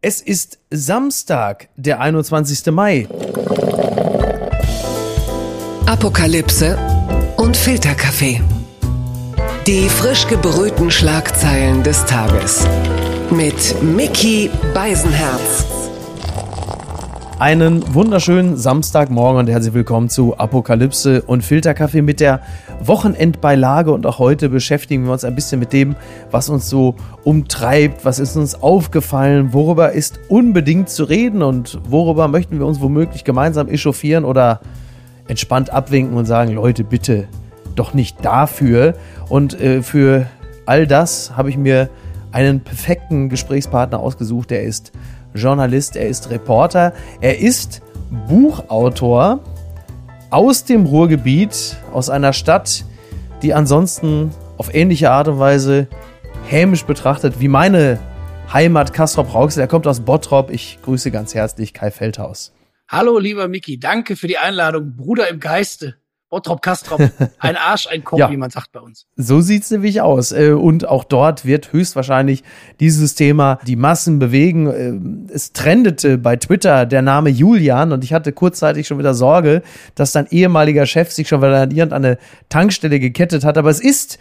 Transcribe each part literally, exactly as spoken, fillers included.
Es ist Samstag, der einundzwanzigster Mai. Apokalypse und Filterkaffee. Die frisch gebrühten Schlagzeilen des Tages. Mit Micky Beisenherz. Einen wunderschönen Samstagmorgen und herzlich willkommen zu Apokalypse und Filterkaffee mit der Wochenendbeilage. Und auch heute beschäftigen wir uns ein bisschen mit dem, was uns so umtreibt, was ist uns aufgefallen, worüber ist unbedingt zu reden und worüber möchten wir uns womöglich gemeinsam echauffieren oder entspannt abwinken und sagen, Leute, bitte doch nicht dafür. Und äh, für all das habe ich mir einen perfekten Gesprächspartner ausgesucht, der ist Journalist, er ist Reporter, er ist Buchautor aus dem Ruhrgebiet, aus einer Stadt, die ansonsten auf ähnliche Art und Weise hämisch betrachtet wie meine Heimat Castrop-Rauxel. Er kommt aus Bottrop. Ich grüße ganz herzlich Kai Feldhaus. Hallo lieber Micky, danke für die Einladung. Bruder im Geiste. Bottrop, Castrop, ein Arsch, ein Kopf, ja, wie man sagt bei uns. So sieht's nämlich aus. Und auch dort wird höchstwahrscheinlich dieses Thema die Massen bewegen. Es trendete bei Twitter der Name Julian und ich hatte kurzzeitig schon wieder Sorge, dass dein ehemaliger Chef sich schon wieder an irgendeine Tankstelle gekettet hat. Aber es ist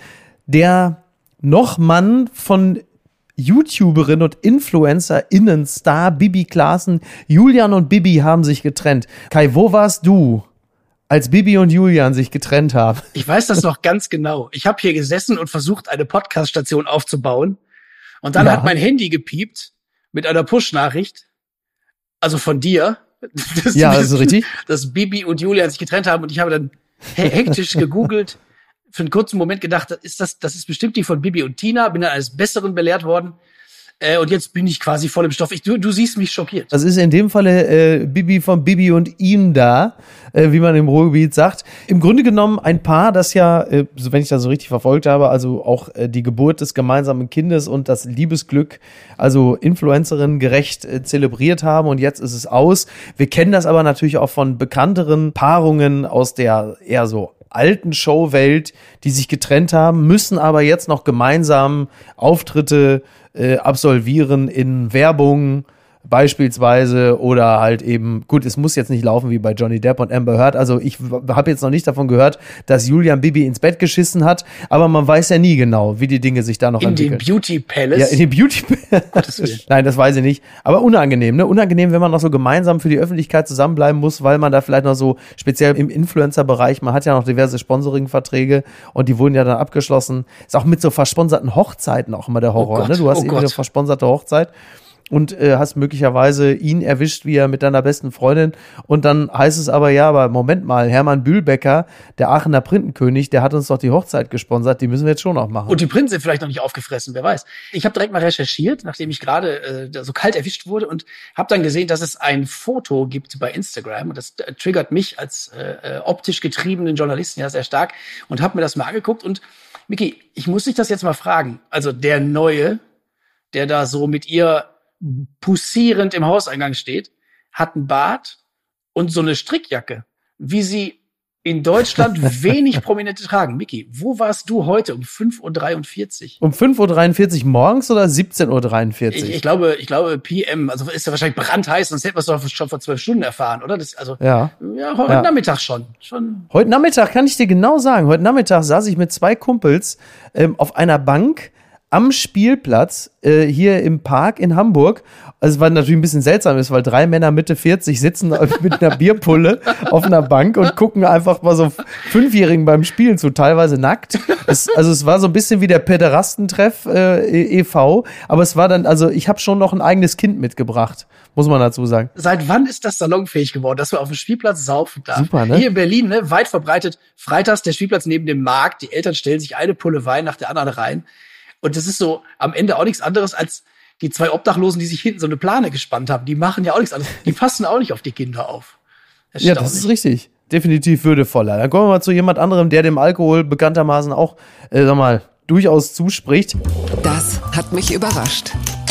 der Nochmann von YouTuberin und InfluencerInnen Star Bibi Klaassen. Julian und Bibi haben sich getrennt. Kai, wo warst du, als Bibi und Julian sich getrennt haben? Ich weiß das noch ganz genau. Ich habe hier gesessen und versucht, eine Podcast-Station aufzubauen. Und dann ja. hat mein Handy gepiept mit einer Push-Nachricht. Also von dir. Dass, ja, also richtig. Dass Bibi und Julian sich getrennt haben. Und ich habe dann hektisch gegoogelt, für einen kurzen Moment gedacht, ist das, das ist bestimmt die von Bibi und Tina. Bin dann eines Besseren belehrt worden. Äh, und jetzt bin ich quasi voll im Stoff. Ich, du, du siehst mich schockiert. Das ist in dem Falle äh, Bibi von Bibi und ihm da, äh, wie man im Ruhrgebiet sagt. Im Grunde genommen ein Paar, das ja, äh, so wenn ich das so richtig verfolgt habe, also auch äh, die Geburt des gemeinsamen Kindes und das Liebesglück, also Influencerin gerecht äh, zelebriert haben. Und jetzt ist es aus. Wir kennen das aber natürlich auch von bekannteren Paarungen aus der eher so alten Showwelt, die sich getrennt haben, müssen aber jetzt noch gemeinsam Auftritte äh, absolvieren in Werbung beispielsweise oder halt eben, gut, es muss jetzt nicht laufen wie bei Johnny Depp und Amber Heard, also ich w- habe jetzt noch nicht davon gehört, dass Julian Bibi ins Bett geschissen hat, aber man weiß ja nie genau, wie die Dinge sich da noch in entwickeln. In den Beauty Palace? Ja, in den Beauty Palace. Nein, das weiß ich nicht, aber unangenehm, ne? Unangenehm, wenn man noch so gemeinsam für die Öffentlichkeit zusammenbleiben muss, weil man da vielleicht noch so, speziell im Influencer-Bereich, man hat ja noch diverse Sponsoring-Verträge und die wurden ja dann abgeschlossen. Ist auch mit so versponserten Hochzeiten auch immer der Horror, oh Gott, ne? Du hast oh eben eine versponserte Hochzeit und äh, hast möglicherweise ihn erwischt, wie er mit deiner besten Freundin. Und dann heißt es aber, ja, aber Moment mal, Hermann Bühlbecker, der Aachener Printenkönig, der hat uns doch die Hochzeit gesponsert, die müssen wir jetzt schon noch machen. Und die Printen sind vielleicht noch nicht aufgefressen, wer weiß. Ich habe direkt mal recherchiert, nachdem ich gerade äh, so kalt erwischt wurde und habe dann gesehen, dass es ein Foto gibt bei Instagram. Und das äh, triggert mich als äh, optisch getriebenen Journalisten ja sehr stark und habe mir das mal angeguckt. Und Micky, ich muss dich das jetzt mal fragen. Also der Neue, der da so mit ihr poussierend im Hauseingang steht, hat einen Bart und so eine Strickjacke, wie sie in Deutschland wenig Prominente tragen. Micky, wo warst du heute um fünf Uhr dreiundvierzig? Um fünf Uhr dreiundvierzig morgens oder siebzehn Uhr dreiundvierzig? Ich, ich glaube, ich glaube P M, also ist ja wahrscheinlich brandheiß, sonst hätten wir es doch schon vor zwölf Stunden erfahren, oder? Das, also, ja. Ja, heute ja. Nachmittag schon. schon. Heute Nachmittag kann ich dir genau sagen. Heute Nachmittag saß ich mit zwei Kumpels ähm, auf einer Bank am Spielplatz äh, hier im Park in Hamburg. Also, was natürlich ein bisschen seltsam ist, weil drei Männer Mitte vierzig sitzen mit einer Bierpulle auf einer Bank und gucken einfach mal so Fünfjährigen beim Spielen zu, teilweise nackt. Es, also es war so ein bisschen wie der Päderastentreff äh, e V, aber es war dann, also ich habe schon noch ein eigenes Kind mitgebracht, muss man dazu sagen. Seit wann ist das salonfähig geworden, dass wir auf dem Spielplatz saufen darf? Super, ne? Hier in Berlin, ne, weit verbreitet, freitags der Spielplatz neben dem Markt, die Eltern stellen sich eine Pulle Wein nach der anderen rein. Und das ist so am Ende auch nichts anderes als die zwei Obdachlosen, die sich hinten so eine Plane gespannt haben. Die machen ja auch nichts anderes. Die passen auch nicht auf die Kinder auf. Ja, das ist richtig. Definitiv würdevoller. Dann kommen wir mal zu jemand anderem, der dem Alkohol bekanntermaßen auch, äh, sag mal, durchaus zuspricht. Das hat mich überrascht.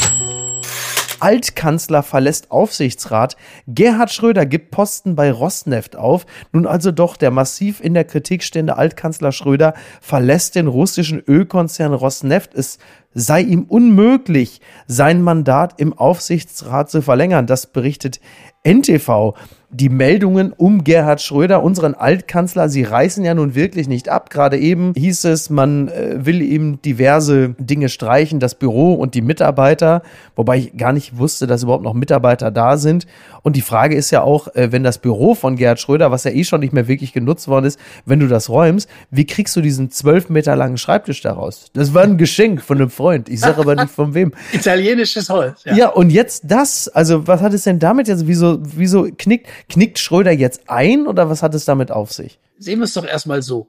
Altkanzler verlässt Aufsichtsrat. Gerhard Schröder gibt Posten bei Rosneft auf. Nun also doch, der massiv in der Kritik stehende Altkanzler Schröder verlässt den russischen Ölkonzern Rosneft. Es sei ihm unmöglich, sein Mandat im Aufsichtsrat zu verlängern. Das berichtet N T V. Die Meldungen um Gerhard Schröder, unseren Altkanzler, sie reißen ja nun wirklich nicht ab. Gerade eben hieß es, man äh, will ihm diverse Dinge streichen, das Büro und die Mitarbeiter, wobei ich gar nicht wusste, dass überhaupt noch Mitarbeiter da sind. Und die Frage ist ja auch, äh, wenn das Büro von Gerhard Schröder, was ja eh schon nicht mehr wirklich genutzt worden ist, wenn du das räumst, wie kriegst du diesen zwölf Meter langen Schreibtisch daraus? Das war ein Geschenk von einem Freund. Ich sage aber nicht von wem. Italienisches Holz. Ja. ja, und jetzt das, also was hat es denn damit jetzt, wieso, wieso knickt Knickt Schröder jetzt ein oder was hat es damit auf sich? Sehen wir es doch erstmal so.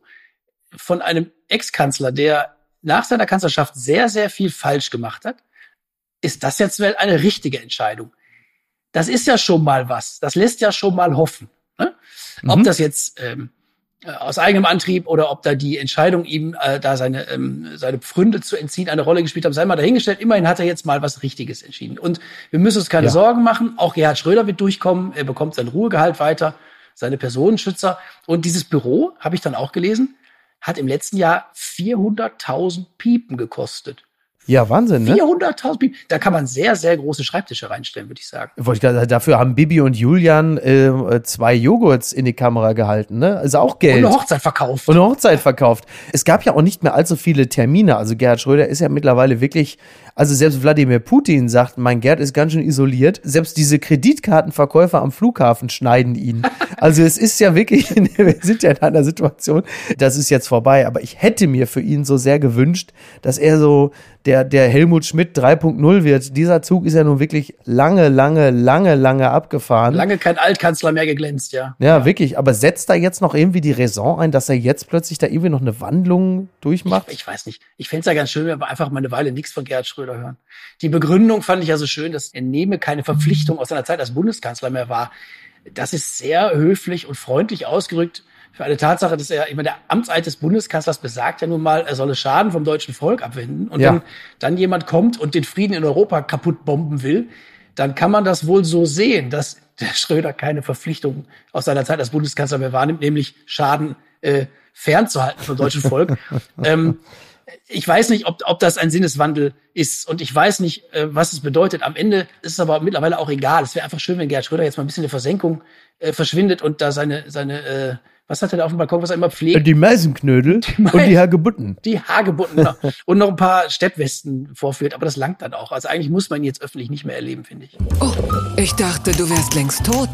Von einem Ex-Kanzler, der nach seiner Kanzlerschaft sehr, sehr viel falsch gemacht hat, ist das jetzt eine richtige Entscheidung. Das ist ja schon mal was. Das lässt ja schon mal hoffen. Ne? Mhm. Ob das jetzt ähm, aus eigenem Antrieb oder ob da die Entscheidung, ihm äh, da seine ähm, seine Pfründe zu entziehen, eine Rolle gespielt hat, sei mal dahingestellt. Immerhin hat er jetzt mal was Richtiges entschieden. Und wir müssen uns keine ja. Sorgen machen. Auch Gerhard Schröder wird durchkommen. Er bekommt sein Ruhegehalt weiter, seine Personenschützer. Und dieses Büro, habe ich dann auch gelesen, hat im letzten Jahr vierhunderttausend Piepen gekostet. Ja, Wahnsinn, ne? vierhunderttausend Piepen. Da kann man sehr, sehr große Schreibtische reinstellen, würde ich sagen. Wollte ich gerade sagen, dafür haben Bibi und Julian äh, zwei Joghurts in die Kamera gehalten, ne? Also auch Geld. Und eine Hochzeit verkauft. Und eine Hochzeit verkauft. Es gab ja auch nicht mehr allzu viele Termine. Also Gerhard Schröder ist ja mittlerweile wirklich, also selbst Wladimir Putin sagt, mein Gerd ist ganz schön isoliert. Selbst diese Kreditkartenverkäufer am Flughafen schneiden ihn. Also es ist ja wirklich, wir sind ja in einer Situation, das ist jetzt vorbei. Aber ich hätte mir für ihn so sehr gewünscht, dass er so der, der Helmut Schmidt drei Punkt null wird. Dieser Zug ist ja nun wirklich lange, lange, lange, lange abgefahren. Lange kein Altkanzler mehr geglänzt, ja. Ja, ja, wirklich. Aber setzt da jetzt noch irgendwie die Raison ein, dass er jetzt plötzlich da irgendwie noch eine Wandlung durchmacht? Ich, ich weiß nicht. Ich fände es ja ganz schön, wenn wir einfach mal eine Weile nichts von Gerhard Schröder hören. Die Begründung fand ich ja so schön, dass er nehme keine Verpflichtung aus seiner Zeit als Bundeskanzler mehr wahr. Das ist sehr höflich und freundlich ausgerückt für eine Tatsache, dass er, ich meine, der Amtseid des Bundeskanzlers besagt ja nun mal, er solle Schaden vom deutschen Volk abwenden. Und ja. wenn dann jemand kommt und den Frieden in Europa kaputt bomben will, dann kann man das wohl so sehen, dass der Schröder keine Verpflichtung aus seiner Zeit als Bundeskanzler mehr wahrnimmt, nämlich Schaden äh, fernzuhalten vom deutschen Volk. ähm, ich weiß nicht, ob, ob das ein Sinneswandel ist und ich weiß nicht, äh, was es bedeutet. Am Ende ist es aber mittlerweile auch egal. Es wäre einfach schön, wenn Gerhard Schröder jetzt mal ein bisschen in der Versenkung äh, verschwindet und da seine, seine äh, was hat er da auf dem Balkon, was er immer pflegt? Die Meisenknödel die Meisen, und die Hagebutten. Die Hagebutten, genau. Und noch ein paar Steppwesten vorführt, aber das langt dann auch. Also eigentlich muss man ihn jetzt öffentlich nicht mehr erleben, finde ich. Oh, ich dachte, du wärst längst tot.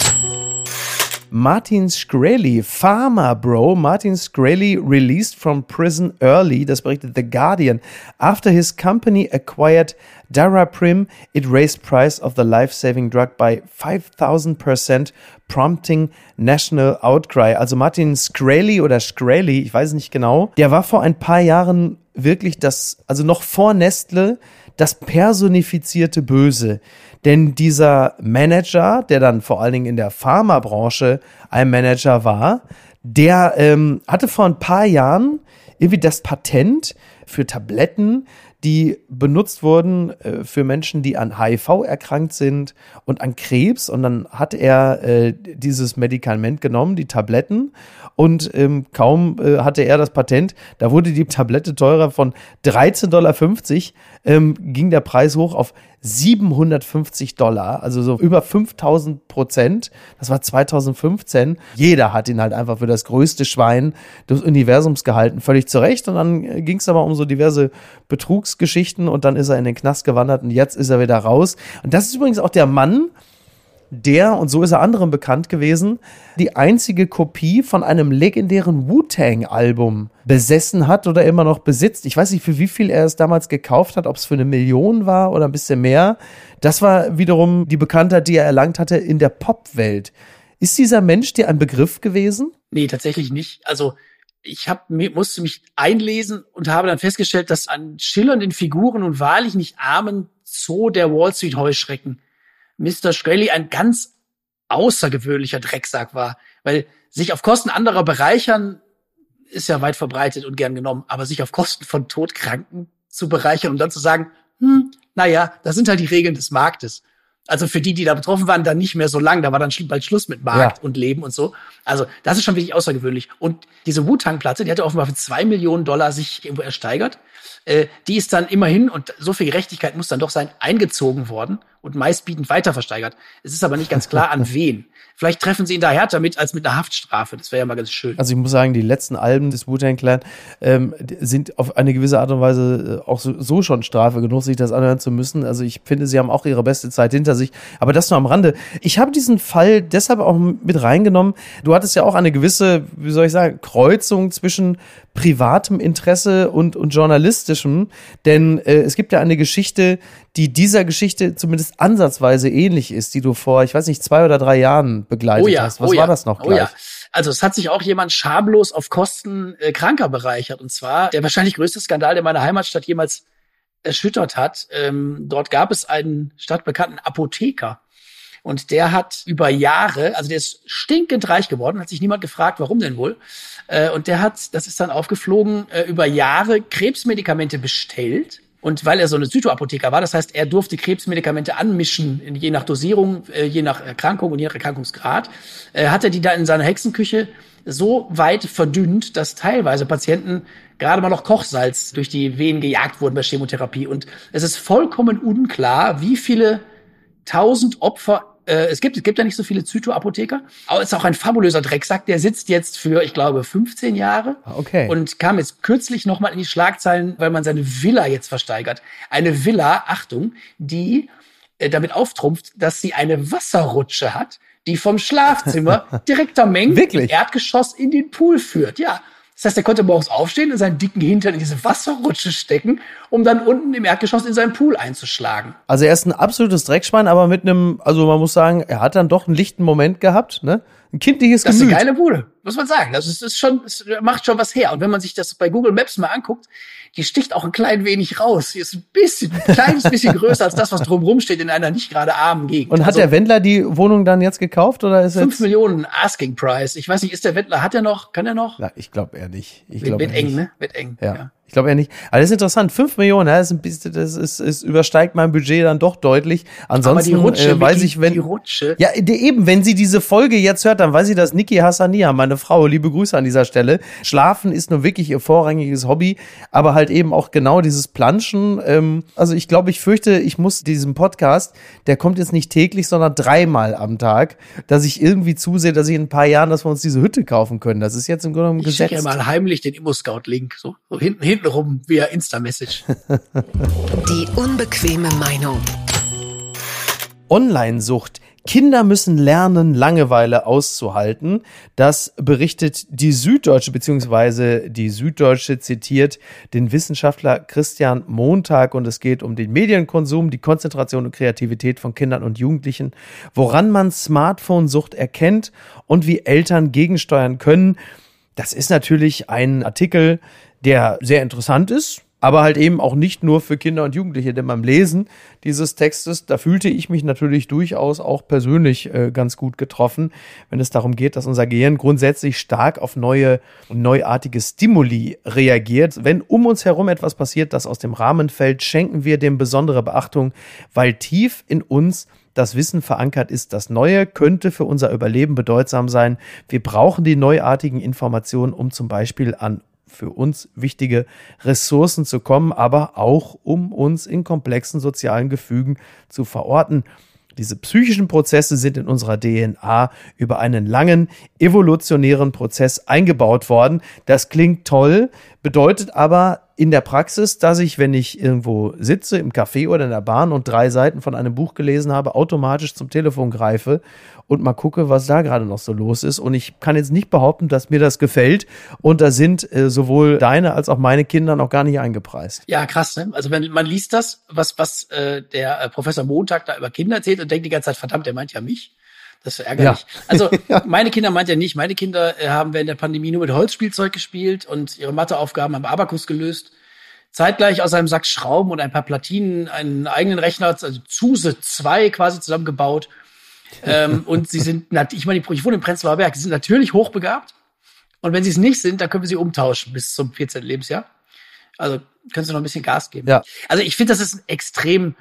Martin Shkreli, Pharma Bro, Martin Shkreli released from prison early, das berichtet The Guardian. After his company acquired Daraprim, it raised price of the life-saving drug by five thousand percent, prompting national outcry. Also Martin Shkreli oder Shkreli, ich weiß nicht genau, der war vor ein paar Jahren wirklich das, also noch vor Nestle, das personifizierte Böse. Denn dieser Manager, der dann vor allen Dingen in der Pharmabranche ein Manager war, der ähm, hatte vor ein paar Jahren irgendwie das Patent für Tabletten, die benutzt wurden äh, für Menschen, die an H I V erkrankt sind und an Krebs. Und dann hat er äh, dieses Medikament genommen, die Tabletten. Und ähm, kaum äh, hatte er das Patent, da wurde die Tablette teurer. Von dreizehn Dollar fünfzig ähm, ging der Preis hoch auf siebenhundertfünfzig Dollar, also so über fünftausend Prozent. Das war zweitausendfünfzehn. Jeder hat ihn halt einfach für das größte Schwein des Universums gehalten, völlig zu Recht. Und dann ging es aber um so diverse Betrugsgeschichten und dann ist er in den Knast gewandert und jetzt ist er wieder raus. Und das ist übrigens auch der Mann, der, und so ist er anderen bekannt gewesen, die einzige Kopie von einem legendären Wu-Tang-Album besessen hat oder immer noch besitzt. Ich weiß nicht, für wie viel er es damals gekauft hat, ob es für eine Million war oder ein bisschen mehr. Das war wiederum die Bekanntheit, die er erlangt hatte in der Popwelt. Ist dieser Mensch dir ein Begriff gewesen? Nee, tatsächlich nicht. Also ich hab, musste mich einlesen und habe dann festgestellt, dass an schillernden Figuren und wahrlich nicht armen Zoo der Wall Street Heuschrecken Mister Shkreli ein ganz außergewöhnlicher Drecksack war, weil sich auf Kosten anderer bereichern ist ja weit verbreitet und gern genommen, aber sich auf Kosten von Todkranken zu bereichern und dann zu sagen, hm, naja, das sind halt die Regeln des Marktes. Also für die, die da betroffen waren, dann nicht mehr so lang. Da war dann bald Schluss mit Markt ja. und Leben und so. Also das ist schon wirklich außergewöhnlich. Und diese Wu-Tang-Platte, die hatte offenbar für zwei Millionen Dollar sich irgendwo ersteigert. Äh, die ist dann immerhin, und so viel Gerechtigkeit muss dann doch sein, eingezogen worden und meistbietend weiter versteigert. Es ist aber nicht ganz klar, an wen. Vielleicht treffen sie ihn da härter mit als mit einer Haftstrafe. Das wäre ja mal ganz schön. Also ich muss sagen, die letzten Alben des Wu-Tang Clan ähm, sind auf eine gewisse Art und Weise auch so, so schon Strafe genug, sich das anhören zu müssen. Also ich finde, sie haben auch ihre beste Zeit hinter sich. Aber das nur am Rande. Ich habe diesen Fall deshalb auch mit reingenommen. Du hattest ja auch eine gewisse, wie soll ich sagen, Kreuzung zwischen privatem Interesse und, und journalistischem. Denn äh, es gibt ja eine Geschichte, die dieser Geschichte zumindest ansatzweise ähnlich ist, die du vor, ich weiß nicht, zwei oder drei Jahren begleitet oh ja, hast. Was oh war ja, das noch gleich? Oh ja. Also es hat sich auch jemand schamlos auf Kosten äh, Kranker bereichert. Und zwar der wahrscheinlich größte Skandal, der meine Heimatstadt jemals erschüttert hat. Ähm, dort gab es einen stadtbekannten Apotheker. Und der hat über Jahre, also der ist stinkend reich geworden, hat sich niemand gefragt, warum denn wohl. Äh, und der hat, das ist dann aufgeflogen, äh, über Jahre Krebsmedikamente bestellt. Und weil er so eine Zytoapotheker war, das heißt, er durfte Krebsmedikamente anmischen, je nach Dosierung, je nach Erkrankung und je nach Erkrankungsgrad, hat er die da in seiner Hexenküche so weit verdünnt, dass teilweise Patienten gerade mal noch Kochsalz durch die Venen gejagt wurden bei Chemotherapie. Und es ist vollkommen unklar, wie viele tausend Opfer es gibt, es gibt ja nicht so viele Zytoapotheker, aber es ist auch ein fabulöser Drecksack, der sitzt jetzt für, ich glaube, fünfzehn Jahre okay. und kam jetzt kürzlich nochmal in die Schlagzeilen, weil man seine Villa jetzt versteigert. Eine Villa, Achtung, die äh, damit auftrumpft, dass sie eine Wasserrutsche hat, die vom Schlafzimmer direkt am Mengen im Erdgeschoss in den Pool führt. Ja. Das heißt, er konnte morgens aufstehen und seinen dicken Hintern in diese Wasserrutsche stecken, um dann unten im Erdgeschoss in seinen Pool einzuschlagen. Also er ist ein absolutes Dreckschwein, aber mit einem, also man muss sagen, er hat dann doch einen lichten Moment gehabt, ne? Ein kindliches Gemüt. Das ist eine geile Bude, muss man sagen. Also es ist schon, es macht schon was her. Und wenn man sich das bei Google Maps mal anguckt, die sticht auch ein klein wenig raus. Die ist ein bisschen, ein kleines bisschen größer als das, was drumherum steht in einer nicht gerade armen Gegend. Und hat also, der Wendler die Wohnung dann jetzt gekauft oder ist fünf Millionen Asking Price. Ich weiß nicht, ist der Wendler, hat er noch, kann er noch? Ja, ich glaube eher nicht. Ich wird glaub wird eher eng, nicht. ne? Wird eng. Ja. ja. Ich glaube eher nicht. Aber das ist interessant. Fünf Millionen, das ist ein bisschen, das ist, ist übersteigt mein Budget dann doch deutlich. Ansonsten Aber die Rutsche, äh, weiß die, ich, wenn die Rutsche. Ja, eben, wenn sie diese Folge jetzt hört, dann weiß sie, dass Niki Hassania, meine Frau, liebe Grüße an dieser Stelle. Schlafen ist nur wirklich ihr vorrangiges Hobby, aber halt eben auch genau dieses Planschen. Ähm, also ich glaube, ich fürchte, ich muss diesen Podcast, der kommt jetzt nicht täglich, sondern dreimal am Tag, dass ich irgendwie zusehe, dass ich in ein paar Jahren, dass wir uns diese Hütte kaufen können. Das ist jetzt im Grunde genommen gesetzt. Ich schicke ja mal heimlich den Immo-Scout-Link, so, so hinten, hinten rum via Insta-Message. Die unbequeme Meinung. Online-Sucht. Kinder müssen lernen, Langeweile auszuhalten. Das berichtet die Süddeutsche, beziehungsweise die Süddeutsche zitiert den Wissenschaftler Christian Montag und es geht um den Medienkonsum, die Konzentration und Kreativität von Kindern und Jugendlichen, woran man Smartphone-Sucht erkennt und wie Eltern gegensteuern können. Das ist natürlich ein Artikel, der sehr interessant ist, aber halt eben auch nicht nur für Kinder und Jugendliche, denn beim Lesen dieses Textes, da fühlte ich mich natürlich durchaus auch persönlich äh, ganz gut getroffen, wenn es darum geht, dass unser Gehirn grundsätzlich stark auf neue und neuartige Stimuli reagiert. Wenn um uns herum etwas passiert, das aus dem Rahmen fällt, schenken wir dem besondere Beachtung, weil tief in uns das Wissen verankert ist, das Neue könnte für unser Überleben bedeutsam sein. Wir brauchen die neuartigen Informationen, um zum Beispiel an für uns wichtige Ressourcen zu kommen, aber auch um uns in komplexen sozialen Gefügen zu verorten. Diese psychischen Prozesse sind in unserer D N A über einen langen evolutionären Prozess eingebaut worden. Das klingt toll, bedeutet aber in der Praxis, dass ich, wenn ich irgendwo sitze, im Café oder in der Bahn und drei Seiten von einem Buch gelesen habe, automatisch zum Telefon greife und mal gucke, was da gerade noch so los ist. Und ich kann jetzt nicht behaupten, dass mir das gefällt. Und da sind äh, sowohl deine als auch meine Kinder noch gar nicht eingepreist. Ja, krass, ne? Also wenn man liest das, was was äh, der äh, Professor Montag da über Kinder erzählt und denkt die ganze Zeit, verdammt, der meint ja mich. Das ist ärgerlich. Ja. Also meine Kinder meint ja nicht. Meine Kinder äh, haben während der Pandemie nur mit Holzspielzeug gespielt und ihre Matheaufgaben am Abakus gelöst. Zeitgleich aus einem Sack Schrauben und ein paar Platinen einen eigenen Rechner, also Zuse zwei quasi zusammengebaut. ähm, und sie sind, ich meine, ich wohne im Prenzlauer Berg, sie sind natürlich hochbegabt. Und wenn sie es nicht sind, dann können wir sie umtauschen bis zum vierzehnten Lebensjahr. Also können sie noch ein bisschen Gas geben. Ja. Also ich finde, das ist ein extrem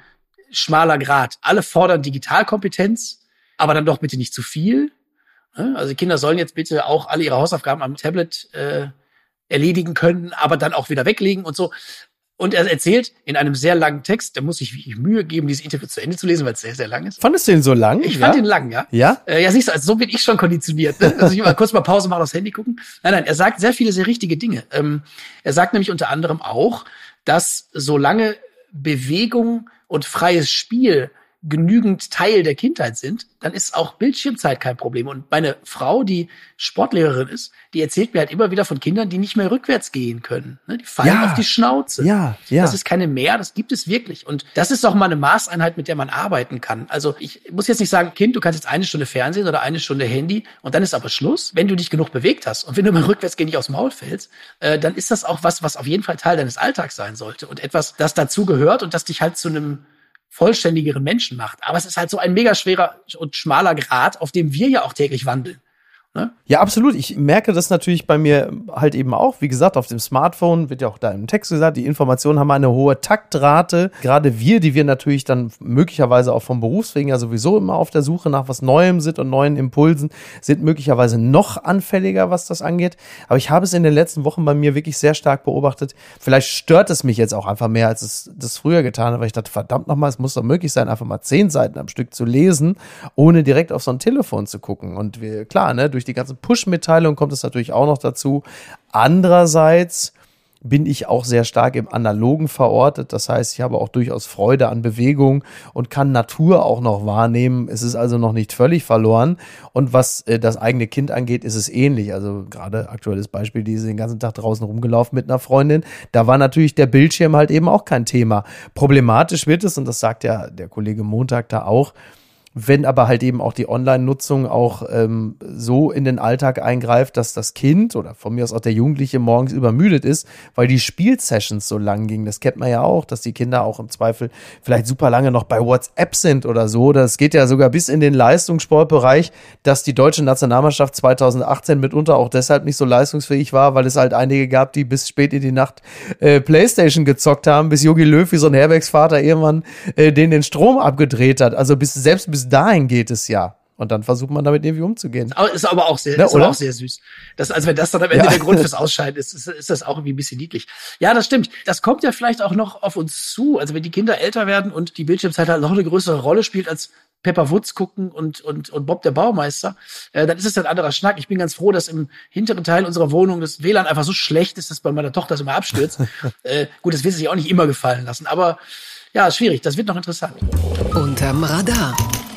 schmaler Grat. Alle fordern Digitalkompetenz, aber dann doch bitte nicht zu viel. Also Kinder sollen jetzt bitte auch alle ihre Hausaufgaben am Tablet äh, erledigen können, aber dann auch wieder weglegen und so. Und er erzählt in einem sehr langen Text, da muss ich wirklich Mühe geben, dieses Interview zu Ende zu lesen, weil es sehr, sehr lang ist. Fandest du ihn so lang? Ich ja? fand ihn lang, ja. Ja? Äh, ja, siehst du, also so bin ich schon konditioniert. Ne? Also ich mal kurz mal Pause machen, aufs Handy gucken. Nein, nein, er sagt sehr viele, sehr richtige Dinge. Ähm, er sagt nämlich unter anderem auch, dass solange Bewegung und freies Spiel genügend Teil der Kindheit sind, dann ist auch Bildschirmzeit kein Problem. Und meine Frau, die Sportlehrerin ist, die erzählt mir halt immer wieder von Kindern, die nicht mehr rückwärts gehen können. Die fallen ja. auf die Schnauze. Ja, ja. Das ist keine Mehr, das gibt es wirklich. Und das ist auch mal eine Maßeinheit, mit der man arbeiten kann. Also ich muss jetzt nicht sagen, Kind, du kannst jetzt eine Stunde Fernsehen oder eine Stunde Handy und dann ist aber Schluss. Wenn du dich genug bewegt hast und wenn du mal rückwärts gehen nicht aufs Maul fällst, äh, dann ist das auch was, was auf jeden Fall Teil deines Alltags sein sollte und etwas, das dazu gehört und das dich halt zu einem vollständigeren Menschen macht. Aber es ist halt so ein mega schwerer und schmaler Grat, auf dem wir ja auch täglich wandeln. Ne? Ja, absolut. Ich merke das natürlich bei mir halt eben auch. Wie gesagt, auf dem Smartphone wird ja auch da im Text gesagt, die Informationen haben eine hohe Taktrate. Gerade wir, die wir natürlich dann möglicherweise auch vom Berufswegen ja sowieso immer auf der Suche nach was Neuem sind und neuen Impulsen, sind möglicherweise noch anfälliger, was das angeht. Aber ich habe es in den letzten Wochen bei mir wirklich sehr stark beobachtet. Vielleicht stört es mich jetzt auch einfach mehr, als es das früher getan hat, weil ich dachte, verdammt nochmal, es muss doch möglich sein, einfach mal zehn Seiten am Stück zu lesen, ohne direkt auf so ein Telefon zu gucken. Und wir, klar, ne, durch die ganzen Push-Mitteilungen kommt es natürlich auch noch dazu. Andererseits bin ich auch sehr stark im Analogen verortet. Das heißt, ich habe auch durchaus Freude an Bewegung und kann Natur auch noch wahrnehmen. Es ist also noch nicht völlig verloren. Und was äh, das eigene Kind angeht, ist es ähnlich. Also gerade aktuelles Beispiel, die ist den ganzen Tag draußen rumgelaufen mit einer Freundin. Da war natürlich der Bildschirm halt eben auch kein Thema. Problematisch wird es, und das sagt ja der Kollege Montag da auch, wenn aber halt eben auch die Online-Nutzung auch ähm, so in den Alltag eingreift, dass das Kind oder von mir aus auch der Jugendliche morgens übermüdet ist, weil die Spielsessions so lang gingen. Das kennt man ja auch, dass die Kinder auch im Zweifel vielleicht super lange noch bei WhatsApp sind oder so. Das geht ja sogar bis in den Leistungssportbereich, dass die deutsche Nationalmannschaft zweitausendachtzehn mitunter auch deshalb nicht so leistungsfähig war, weil es halt einige gab, die bis spät in die Nacht äh, Playstation gezockt haben, bis Jogi Löw wie so ein Herbergsvater irgendwann äh, den den Strom abgedreht hat. Also bis selbst bis dahin geht es ja. Und dann versucht man damit irgendwie umzugehen. Ist aber auch sehr, ja, ist aber auch sehr süß. Das, also wenn das dann am Ende ja. der Grund fürs Ausscheiden ist, ist, ist das auch irgendwie ein bisschen niedlich. Ja, das stimmt. Das kommt ja vielleicht auch noch auf uns zu. Also wenn die Kinder älter werden und die Bildschirmzeit halt noch eine größere Rolle spielt als Pepper Woods gucken und, und, und Bob der Baumeister, äh, dann ist es ein anderer Schnack. Ich bin ganz froh, dass im hinteren Teil unserer Wohnung das W L A N einfach so schlecht ist, dass bei meiner Tochter das immer abstürzt. äh, gut, das wird sich auch nicht immer gefallen lassen. Aber ja, schwierig. Das wird noch interessant. Unterm Radar.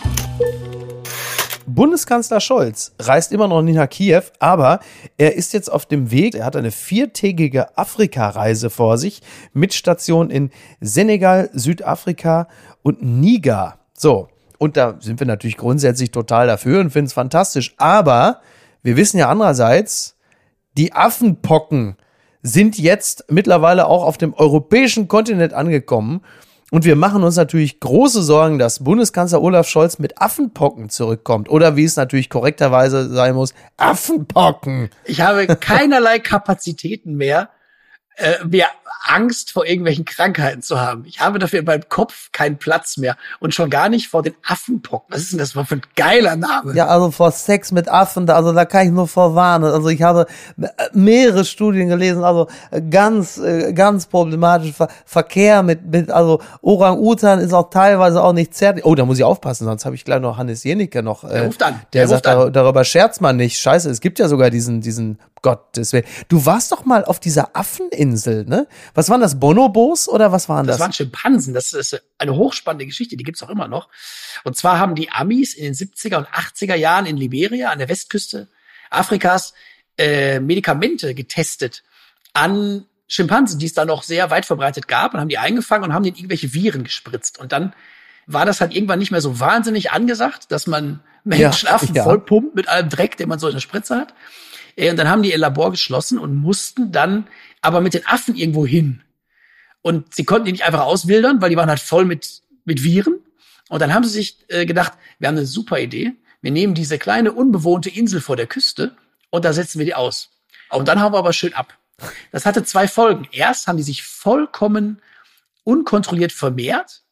Bundeskanzler Scholz reist immer noch nicht nach Kiew, aber er ist jetzt auf dem Weg. Er hat eine viertägige Afrika-Reise vor sich mit Station in Senegal, Südafrika und Niger. So, und da sind wir natürlich grundsätzlich total dafür und finden es fantastisch. Aber wir wissen ja andererseits, die Affenpocken sind jetzt mittlerweile auch auf dem europäischen Kontinent angekommen. Und wir machen uns natürlich große Sorgen, dass Bundeskanzler Olaf Scholz mit Affenpocken zurückkommt. Oder wie es natürlich korrekterweise sein muss, Affenpocken. Ich habe keinerlei Kapazitäten mehr, äh, mehr Angst vor irgendwelchen Krankheiten zu haben. Ich habe dafür in meinem Kopf keinen Platz mehr. Und schon gar nicht vor den Affenpocken. Was ist denn das für ein geiler Name? Ja, also vor Sex mit Affen, also da kann ich nur vorwarnen. Also ich habe mehrere Studien gelesen, also ganz, ganz problematisch. Ver- Verkehr mit, mit, also Orang-Utan ist auch teilweise auch nicht zärtlich. Oh, da muss ich aufpassen, sonst habe ich gleich noch Hannes Jenicke noch. Der äh, ruft an. Der, Der sagt, ruft an. dar- darüber scherzt man nicht. Scheiße, es gibt ja sogar diesen, diesen, Gottes Willen. Du warst doch mal auf dieser Affeninsel, ne? Was waren das, Bonobos oder was waren das? Das waren Schimpansen. Das ist eine hochspannende Geschichte, die gibt's auch immer noch. Und zwar haben die Amis in den siebziger und achtziger Jahren in Liberia an der Westküste Afrikas äh, Medikamente getestet an Schimpansen, die es da noch sehr weit verbreitet gab, und haben die eingefangen und haben denen irgendwelche Viren gespritzt. Und dann war das halt irgendwann nicht mehr so wahnsinnig angesagt, dass man Menschenaffen ja, ja. vollpumpt mit allem Dreck, den man so in der Spritze hat. Und dann haben die ihr Labor geschlossen und mussten dann aber mit den Affen irgendwo hin. Und sie konnten die nicht einfach auswildern, weil die waren halt voll mit, mit Viren. Und dann haben sie sich äh, gedacht, wir haben eine super Idee. Wir nehmen diese kleine unbewohnte Insel vor der Küste und da setzen wir die aus. Und dann hauen wir aber schön ab. Das hatte zwei Folgen. Erst haben die sich vollkommen unkontrolliert vermehrt.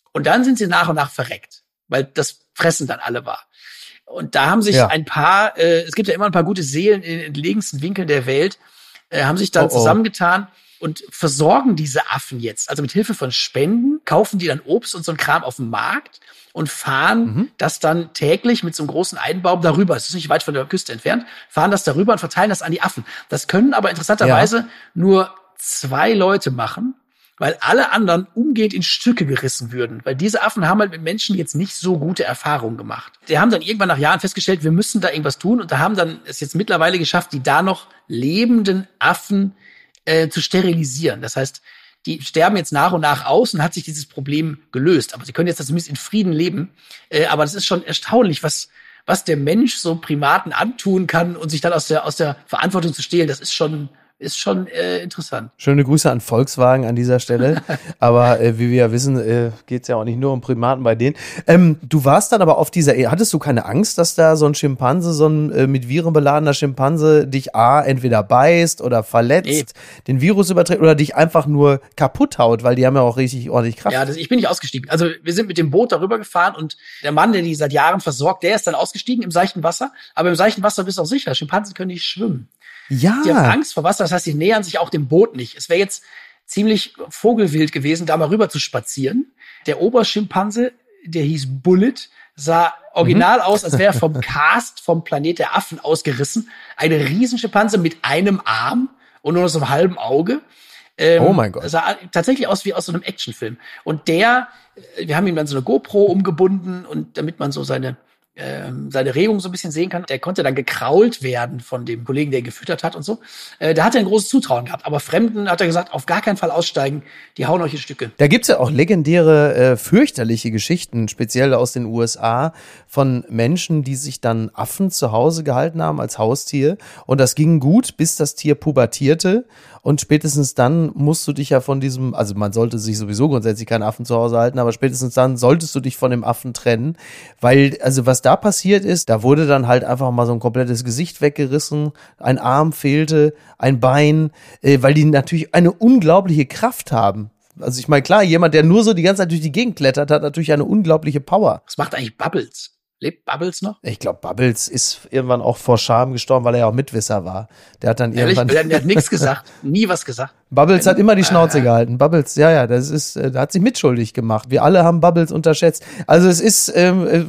Und dann sind sie nach und nach verreckt, weil das Fressen dann alle war. Und da haben sich ja. ein paar, äh, es gibt ja immer ein paar gute Seelen in den entlegensten Winkeln der Welt, äh, haben sich dann oh, oh. zusammengetan und versorgen diese Affen jetzt. Also mit Hilfe von Spenden kaufen die dann Obst und so ein Kram auf dem Markt und fahren mhm. das dann täglich mit so einem großen Einbaum darüber. Es ist nicht weit von der Küste entfernt, fahren das darüber und verteilen das an die Affen. Das können aber interessanterweise ja. nur zwei Leute machen, weil alle anderen umgehend in Stücke gerissen würden. Weil diese Affen haben halt mit Menschen jetzt nicht so gute Erfahrungen gemacht. Die haben dann irgendwann nach Jahren festgestellt, wir müssen da irgendwas tun. Und da haben dann es jetzt mittlerweile geschafft, die da noch lebenden Affen äh, zu sterilisieren. Das heißt, die sterben jetzt nach und nach aus und hat sich dieses Problem gelöst. Aber sie können jetzt zumindest in Frieden leben. Äh, aber das ist schon erstaunlich, was was der Mensch so Primaten antun kann und sich dann aus der aus der Verantwortung zu stehlen. Das ist schon Ist schon äh, interessant. Schöne Grüße an Volkswagen an dieser Stelle. Aber äh, wie wir ja wissen, äh, geht es ja auch nicht nur um Primaten bei denen. Ähm, du warst dann aber auf dieser, hattest du keine Angst, dass da so ein Schimpanse, so ein äh, mit Viren beladener Schimpanse dich A, entweder beißt oder verletzt, nee. den Virus überträgt oder dich einfach nur kaputt haut, weil die haben ja auch richtig ordentlich Kraft. Ja, das, ich bin nicht ausgestiegen. Also wir sind mit dem Boot darüber gefahren und der Mann, der die seit Jahren versorgt, der ist dann ausgestiegen im seichten Wasser. Aber im seichten Wasser bist du auch sicher, Schimpansen können nicht schwimmen. Ja. Die haben Angst vor Wasser, das heißt, die nähern sich auch dem Boot nicht. Es wäre jetzt ziemlich vogelwild gewesen, da mal rüber zu spazieren. Der Oberschimpanse, der hieß Bullet, sah original mhm. aus, als wäre er vom Cast vom Planet der Affen ausgerissen. Eine Riesenschimpanse mit einem Arm und nur noch so einem halben Auge. Ähm, oh mein Gott. Sah tatsächlich aus wie aus so einem Actionfilm. Und der, wir haben ihm dann so eine GoPro umgebunden und damit man so seine seine Regung so ein bisschen sehen kann. Der konnte dann gekrault werden von dem Kollegen, der ihn gefüttert hat und so. Äh, da hat er ein großes Zutrauen gehabt. Aber Fremden hat er gesagt, auf gar keinen Fall aussteigen, die hauen euch in Stücke. Da gibt's ja auch legendäre, äh, fürchterliche Geschichten, speziell aus den U S A, von Menschen, die sich dann Affen zu Hause gehalten haben als Haustier. Und das ging gut, bis das Tier pubertierte. Und spätestens dann musst du dich ja von diesem, also man sollte sich sowieso grundsätzlich keinen Affen zu Hause halten, aber spätestens dann solltest du dich von dem Affen trennen, weil, also was da passiert ist, da wurde dann halt einfach mal so ein komplettes Gesicht weggerissen, ein Arm fehlte, ein Bein, äh, weil die natürlich eine unglaubliche Kraft haben. Also ich meine, klar, jemand, der nur so die ganze Zeit durch die Gegend klettert, hat natürlich eine unglaubliche Power. Was macht eigentlich Bubbles? Lebt Bubbles noch? Ich glaube, Bubbles ist irgendwann auch vor Scham gestorben, weil er ja auch Mitwisser war. Der hat dann Ehrlich? irgendwann... Der hat nichts gesagt, nie was gesagt. Bubbles hat immer die Schnauze äh, gehalten. Bubbles, ja, ja, das ist, äh, da hat sich mitschuldig gemacht. Wir alle haben Bubbles unterschätzt. Also es ist... Ähm, äh,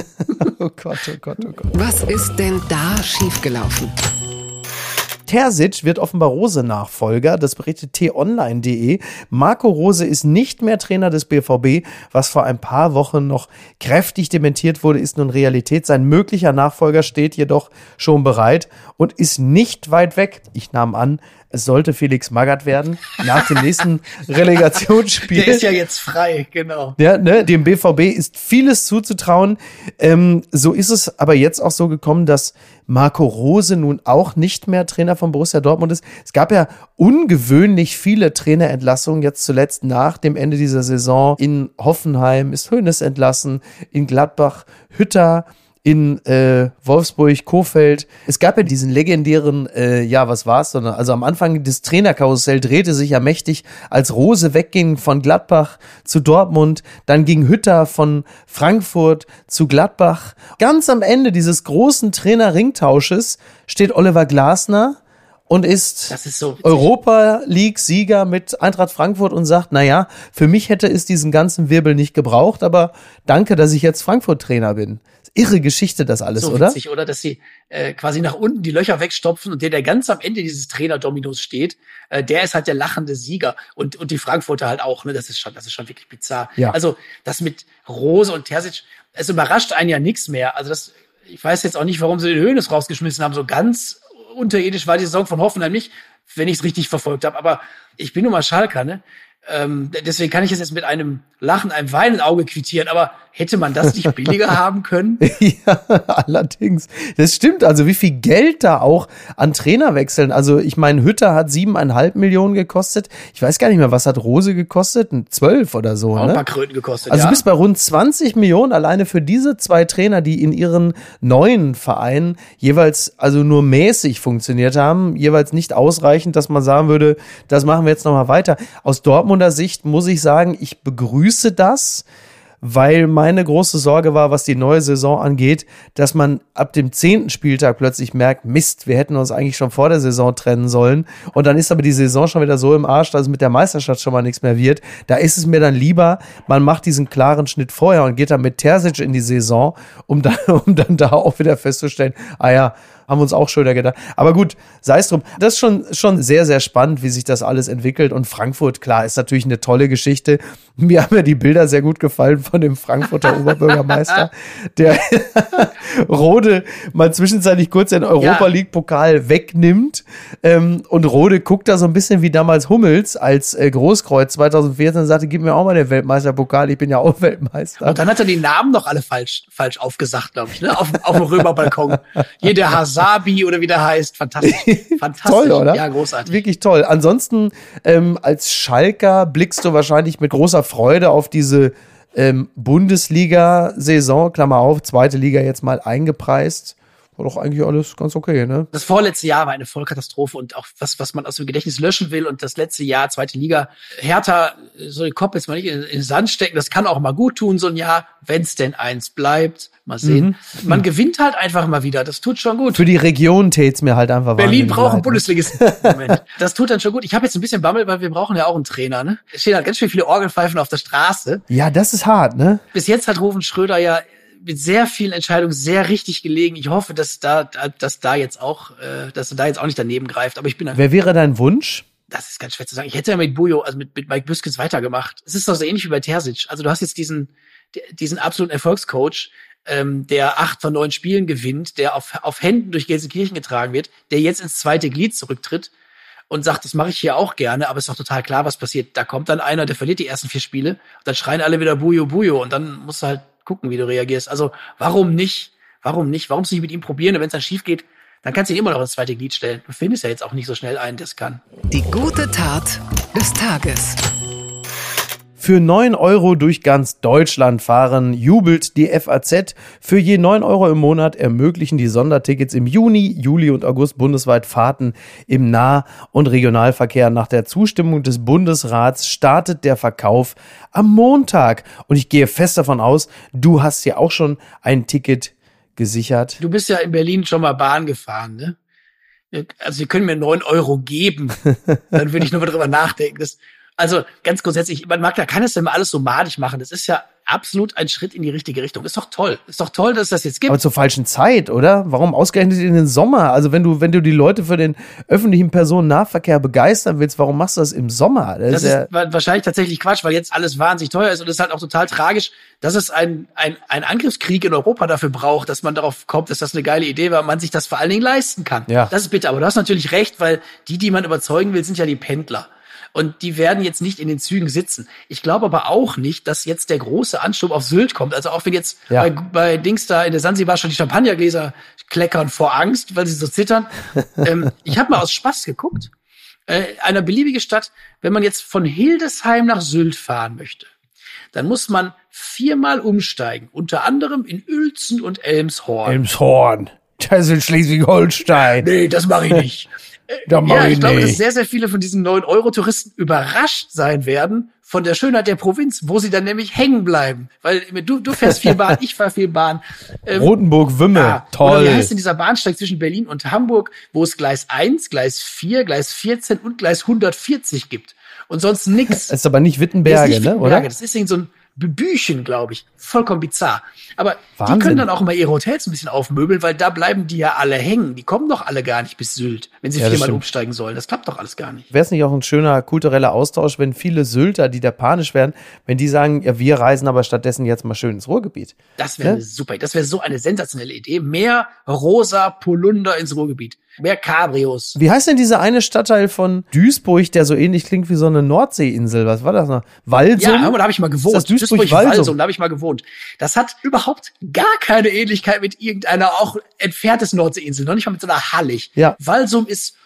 oh Gott, oh Gott, oh Gott. Was ist denn da schiefgelaufen? Terzic wird offenbar Rose-Nachfolger, das berichtet t online punkt de. Marco Rose ist nicht mehr Trainer des B V B, was vor ein paar Wochen noch kräftig dementiert wurde, ist nun Realität. Sein möglicher Nachfolger steht jedoch schon bereit und ist nicht weit weg. Ich nahm an, es sollte Felix Magath werden, nach dem nächsten Relegationsspiel. Der ist ja jetzt frei, genau. Ja, ne, dem B V B ist vieles zuzutrauen. Ähm, so ist es aber jetzt auch so gekommen, dass Marco Rose nun auch nicht mehr Trainer von Borussia Dortmund ist. Es gab ja ungewöhnlich viele Trainerentlassungen jetzt zuletzt nach dem Ende dieser Saison. In Hoffenheim ist Hoeneß entlassen, in Gladbach Hütter, in äh, Wolfsburg, Kohfeldt. Es gab ja diesen legendären, äh, ja, was war's, sondern also am Anfang des Trainerkarussell drehte sich ja mächtig, als Rose wegging von Gladbach zu Dortmund, dann ging Hütter von Frankfurt zu Gladbach. Ganz am Ende dieses großen Trainer-Ringtausches steht Oliver Glasner und ist, das ist so Europa-League-Sieger mit Eintracht Frankfurt und sagt, naja, für mich hätte es diesen ganzen Wirbel nicht gebraucht, aber danke, dass ich jetzt Frankfurt-Trainer bin. Irre Geschichte, das alles, so oder? Witzig, oder? Dass sie äh, quasi nach unten die Löcher wegstopfen und der, der ganz am Ende dieses Trainer-Dominos steht, äh, der ist halt der lachende Sieger und und die Frankfurter halt auch. Ne, das ist schon, das ist schon wirklich bizarr. Ja. Also das mit Rose und Terzic, es überrascht einen ja nichts mehr. Also das, ich weiß jetzt auch nicht, warum sie den Hoeneß rausgeschmissen haben. So ganz unterirdisch war die Saison von Hoffenheim nicht, wenn ich es richtig verfolgt habe. Aber ich bin nun mal Schalker, ne? Ähm, deswegen kann ich es jetzt mit einem Lachen, einem weinenden Auge quittieren, aber hätte man das nicht billiger haben können? Ja, allerdings. Das stimmt, also wie viel Geld da auch an Trainerwechseln. Also ich meine, Hütter hat siebeneinhalb Millionen gekostet. Ich weiß gar nicht mehr, was hat Rose gekostet? Zwölf oder so, auch ne? Ein paar Kröten gekostet, Also ja. du bist bei rund zwanzig Millionen alleine für diese zwei Trainer, die in ihren neuen Vereinen jeweils also nur mäßig funktioniert haben, jeweils nicht ausreichend, dass man sagen würde, das machen wir jetzt nochmal weiter. Aus Dortmunder Sicht muss ich sagen, ich begrüße das, weil meine große Sorge war, was die neue Saison angeht, dass man ab dem zehnten Spieltag plötzlich merkt, Mist, wir hätten uns eigentlich schon vor der Saison trennen sollen und dann ist aber die Saison schon wieder so im Arsch, dass es mit der Meisterschaft schon mal nichts mehr wird. Da ist es mir dann lieber, man macht diesen klaren Schnitt vorher und geht dann mit Terzic in die Saison, um dann, um dann da auch wieder festzustellen, ah ja, haben wir uns auch schöner gedacht. Aber gut, sei es drum. Das ist schon, schon sehr, sehr spannend, wie sich das alles entwickelt. Und Frankfurt, klar, ist natürlich eine tolle Geschichte. Mir haben ja die Bilder sehr gut gefallen von dem Frankfurter Oberbürgermeister, der Rode mal zwischenzeitlich kurz den Europa-League-Pokal wegnimmt. Ähm, und Rode guckt da so ein bisschen wie damals Hummels als äh, Großkreuz zweitausendvierzehn und sagte, gib mir auch mal den Weltmeisterpokal, ich bin ja auch Weltmeister. Und dann hat er die Namen noch alle falsch, falsch aufgesagt, glaube ich, ne? Auf, auf dem Römerbalkon. Hier der Hasabi oder wie der heißt. Fantastisch. Fantastisch. Toll, oder? Ja, großartig. Wirklich toll. Ansonsten, ähm, als Schalker blickst du wahrscheinlich mit großer Freude auf diese ähm, Bundesliga-Saison, Klammer auf, zweite Liga jetzt mal eingepreist. War doch eigentlich alles ganz okay, ne? Das vorletzte Jahr war eine Vollkatastrophe und auch was, was man aus dem Gedächtnis löschen will und das letzte Jahr, zweite Liga, Hertha, so den Kopf jetzt mal nicht in, in den Sand stecken, das kann auch mal gut tun, so ein Jahr, wenn's denn eins bleibt. Mal sehen. Mhm. Man gewinnt halt einfach mal wieder, das tut schon gut. Für die Region tät's mir halt einfach Berlin braucht einen Bundesligisten. Moment. Das tut dann schon gut. Ich habe jetzt ein bisschen Bammel, weil wir brauchen ja auch einen Trainer, ne? Es stehen halt ganz schön viele Orgelpfeifen auf der Straße. Ja, das ist hart, ne? Bis jetzt hat Rufen Schröder ja mit sehr vielen Entscheidungen sehr richtig gelegen. Ich hoffe, dass da, dass da jetzt auch, äh, dass er da jetzt auch nicht daneben greift. Aber ich bin. Wer wäre dein Wunsch? Das ist ganz schwer zu sagen. Ich hätte ja mit Bujo, also mit, mit Mike Büskens weitergemacht. Es ist doch so ähnlich wie bei Terzic. Also du hast jetzt diesen, diesen absoluten Erfolgscoach, ähm, der acht von neun Spielen gewinnt, der auf, auf Händen durch Gelsenkirchen getragen wird, der jetzt ins zweite Glied zurücktritt und sagt, das mache ich hier auch gerne, aber ist doch total klar, was passiert. Da kommt dann einer, der verliert die ersten vier Spiele, und dann schreien alle wieder Bujo, Bujo, und dann musst du halt gucken, wie du reagierst. Also warum nicht? Warum nicht? Warum nicht mit ihm probieren? Und wenn es dann schief geht, dann kannst du ihn immer noch ins zweite Glied stellen. Du findest ja jetzt auch nicht so schnell einen, der es kann. Die gute Tat des Tages. Für neun Euro durch ganz Deutschland fahren, jubelt die F A Z. Für je neun Euro im Monat ermöglichen die Sondertickets im Juni, Juli und August bundesweit Fahrten im Nah- und Regionalverkehr. Nach der Zustimmung des Bundesrats startet der Verkauf am Montag. Und ich gehe fest davon aus, du hast ja auch schon ein Ticket gesichert. Du bist ja in Berlin schon mal Bahn gefahren, ne? Also sie können mir neun Euro geben. Dann würde ich nur mal drüber nachdenken. Das Also ganz grundsätzlich, man mag da kann es ja immer alles so madig machen. Das ist ja absolut ein Schritt in die richtige Richtung. Ist doch toll. Ist doch toll, dass es das jetzt gibt. Aber zur falschen Zeit, oder? Warum ausgerechnet in den Sommer? Also wenn du wenn du die Leute für den öffentlichen Personennahverkehr begeistern willst, warum machst du das im Sommer? Das, das ist, ist ja wahrscheinlich tatsächlich Quatsch, weil jetzt alles wahnsinnig teuer ist und es ist halt auch total tragisch, dass es ein ein ein Angriffskrieg in Europa dafür braucht, dass man darauf kommt, dass das eine geile Idee war, man sich das vor allen Dingen leisten kann. Ja. Das ist bitter. Aber du hast natürlich recht, weil die, die man überzeugen will, sind ja die Pendler. Und die werden jetzt nicht in den Zügen sitzen. Ich glaube aber auch nicht, dass jetzt der große Ansturm auf Sylt kommt. Also auch wenn jetzt ja. bei, bei Dings da in der Sansibar schon die Champagnergläser kleckern vor Angst, weil sie so zittern. ähm, ich habe mal aus Spaß geguckt. Äh, eine beliebige Stadt, wenn man jetzt von Hildesheim nach Sylt fahren möchte, dann muss man viermal umsteigen. Unter anderem in Uelzen und Elmshorn. Elmshorn. Das ist in Schleswig-Holstein. Nee, das mache ich nicht. Da ja, ich glaube, dass sehr, sehr viele von diesen neun Euro Touristen überrascht sein werden von der Schönheit der Provinz, wo sie dann nämlich hängen bleiben. Weil du, du fährst viel Bahn, ich fahre viel Bahn. Ähm, Rotenburg-Wümme, ja. toll. Oder wie heißt denn dieser Bahnsteig zwischen Berlin und Hamburg, wo es Gleis eins, Gleis vier, Gleis vierzehn und Gleis hundertvierzig gibt? Und sonst nix. Das ist aber nicht Wittenberge, das ist nicht ne? Wittenberge, Oder? Das ist irgend so ein Büchen, glaube ich. Vollkommen bizarr. Aber Wahnsinn. Die können dann auch immer ihre Hotels ein bisschen aufmöbeln, weil da bleiben die ja alle hängen. Die kommen doch alle gar nicht bis Sylt, wenn sie ja, viermal stimmt. umsteigen sollen. Das klappt doch alles gar nicht. Wäre es nicht auch ein schöner kultureller Austausch, wenn viele Sylter, die da panisch werden, wenn die sagen, ja, wir reisen aber stattdessen jetzt mal schön ins Ruhrgebiet. Das wäre ne? super. Das wäre so eine sensationelle Idee. Mehr rosa Polunder ins Ruhrgebiet. Mehr Cabrios. Wie heißt denn dieser eine Stadtteil von Duisburg, der so ähnlich klingt wie so eine Nordseeinsel? Was war das noch? Walsum? Ja, da habe ich mal gewohnt. Ist das Duisburg-Walsum? Duisburg-Walsum, da habe ich mal gewohnt. Das hat überhaupt gar keine Ähnlichkeit mit irgendeiner auch entferntes Nordseeinsel. Noch nicht mal mit so einer Hallig. Ja. Walsum ist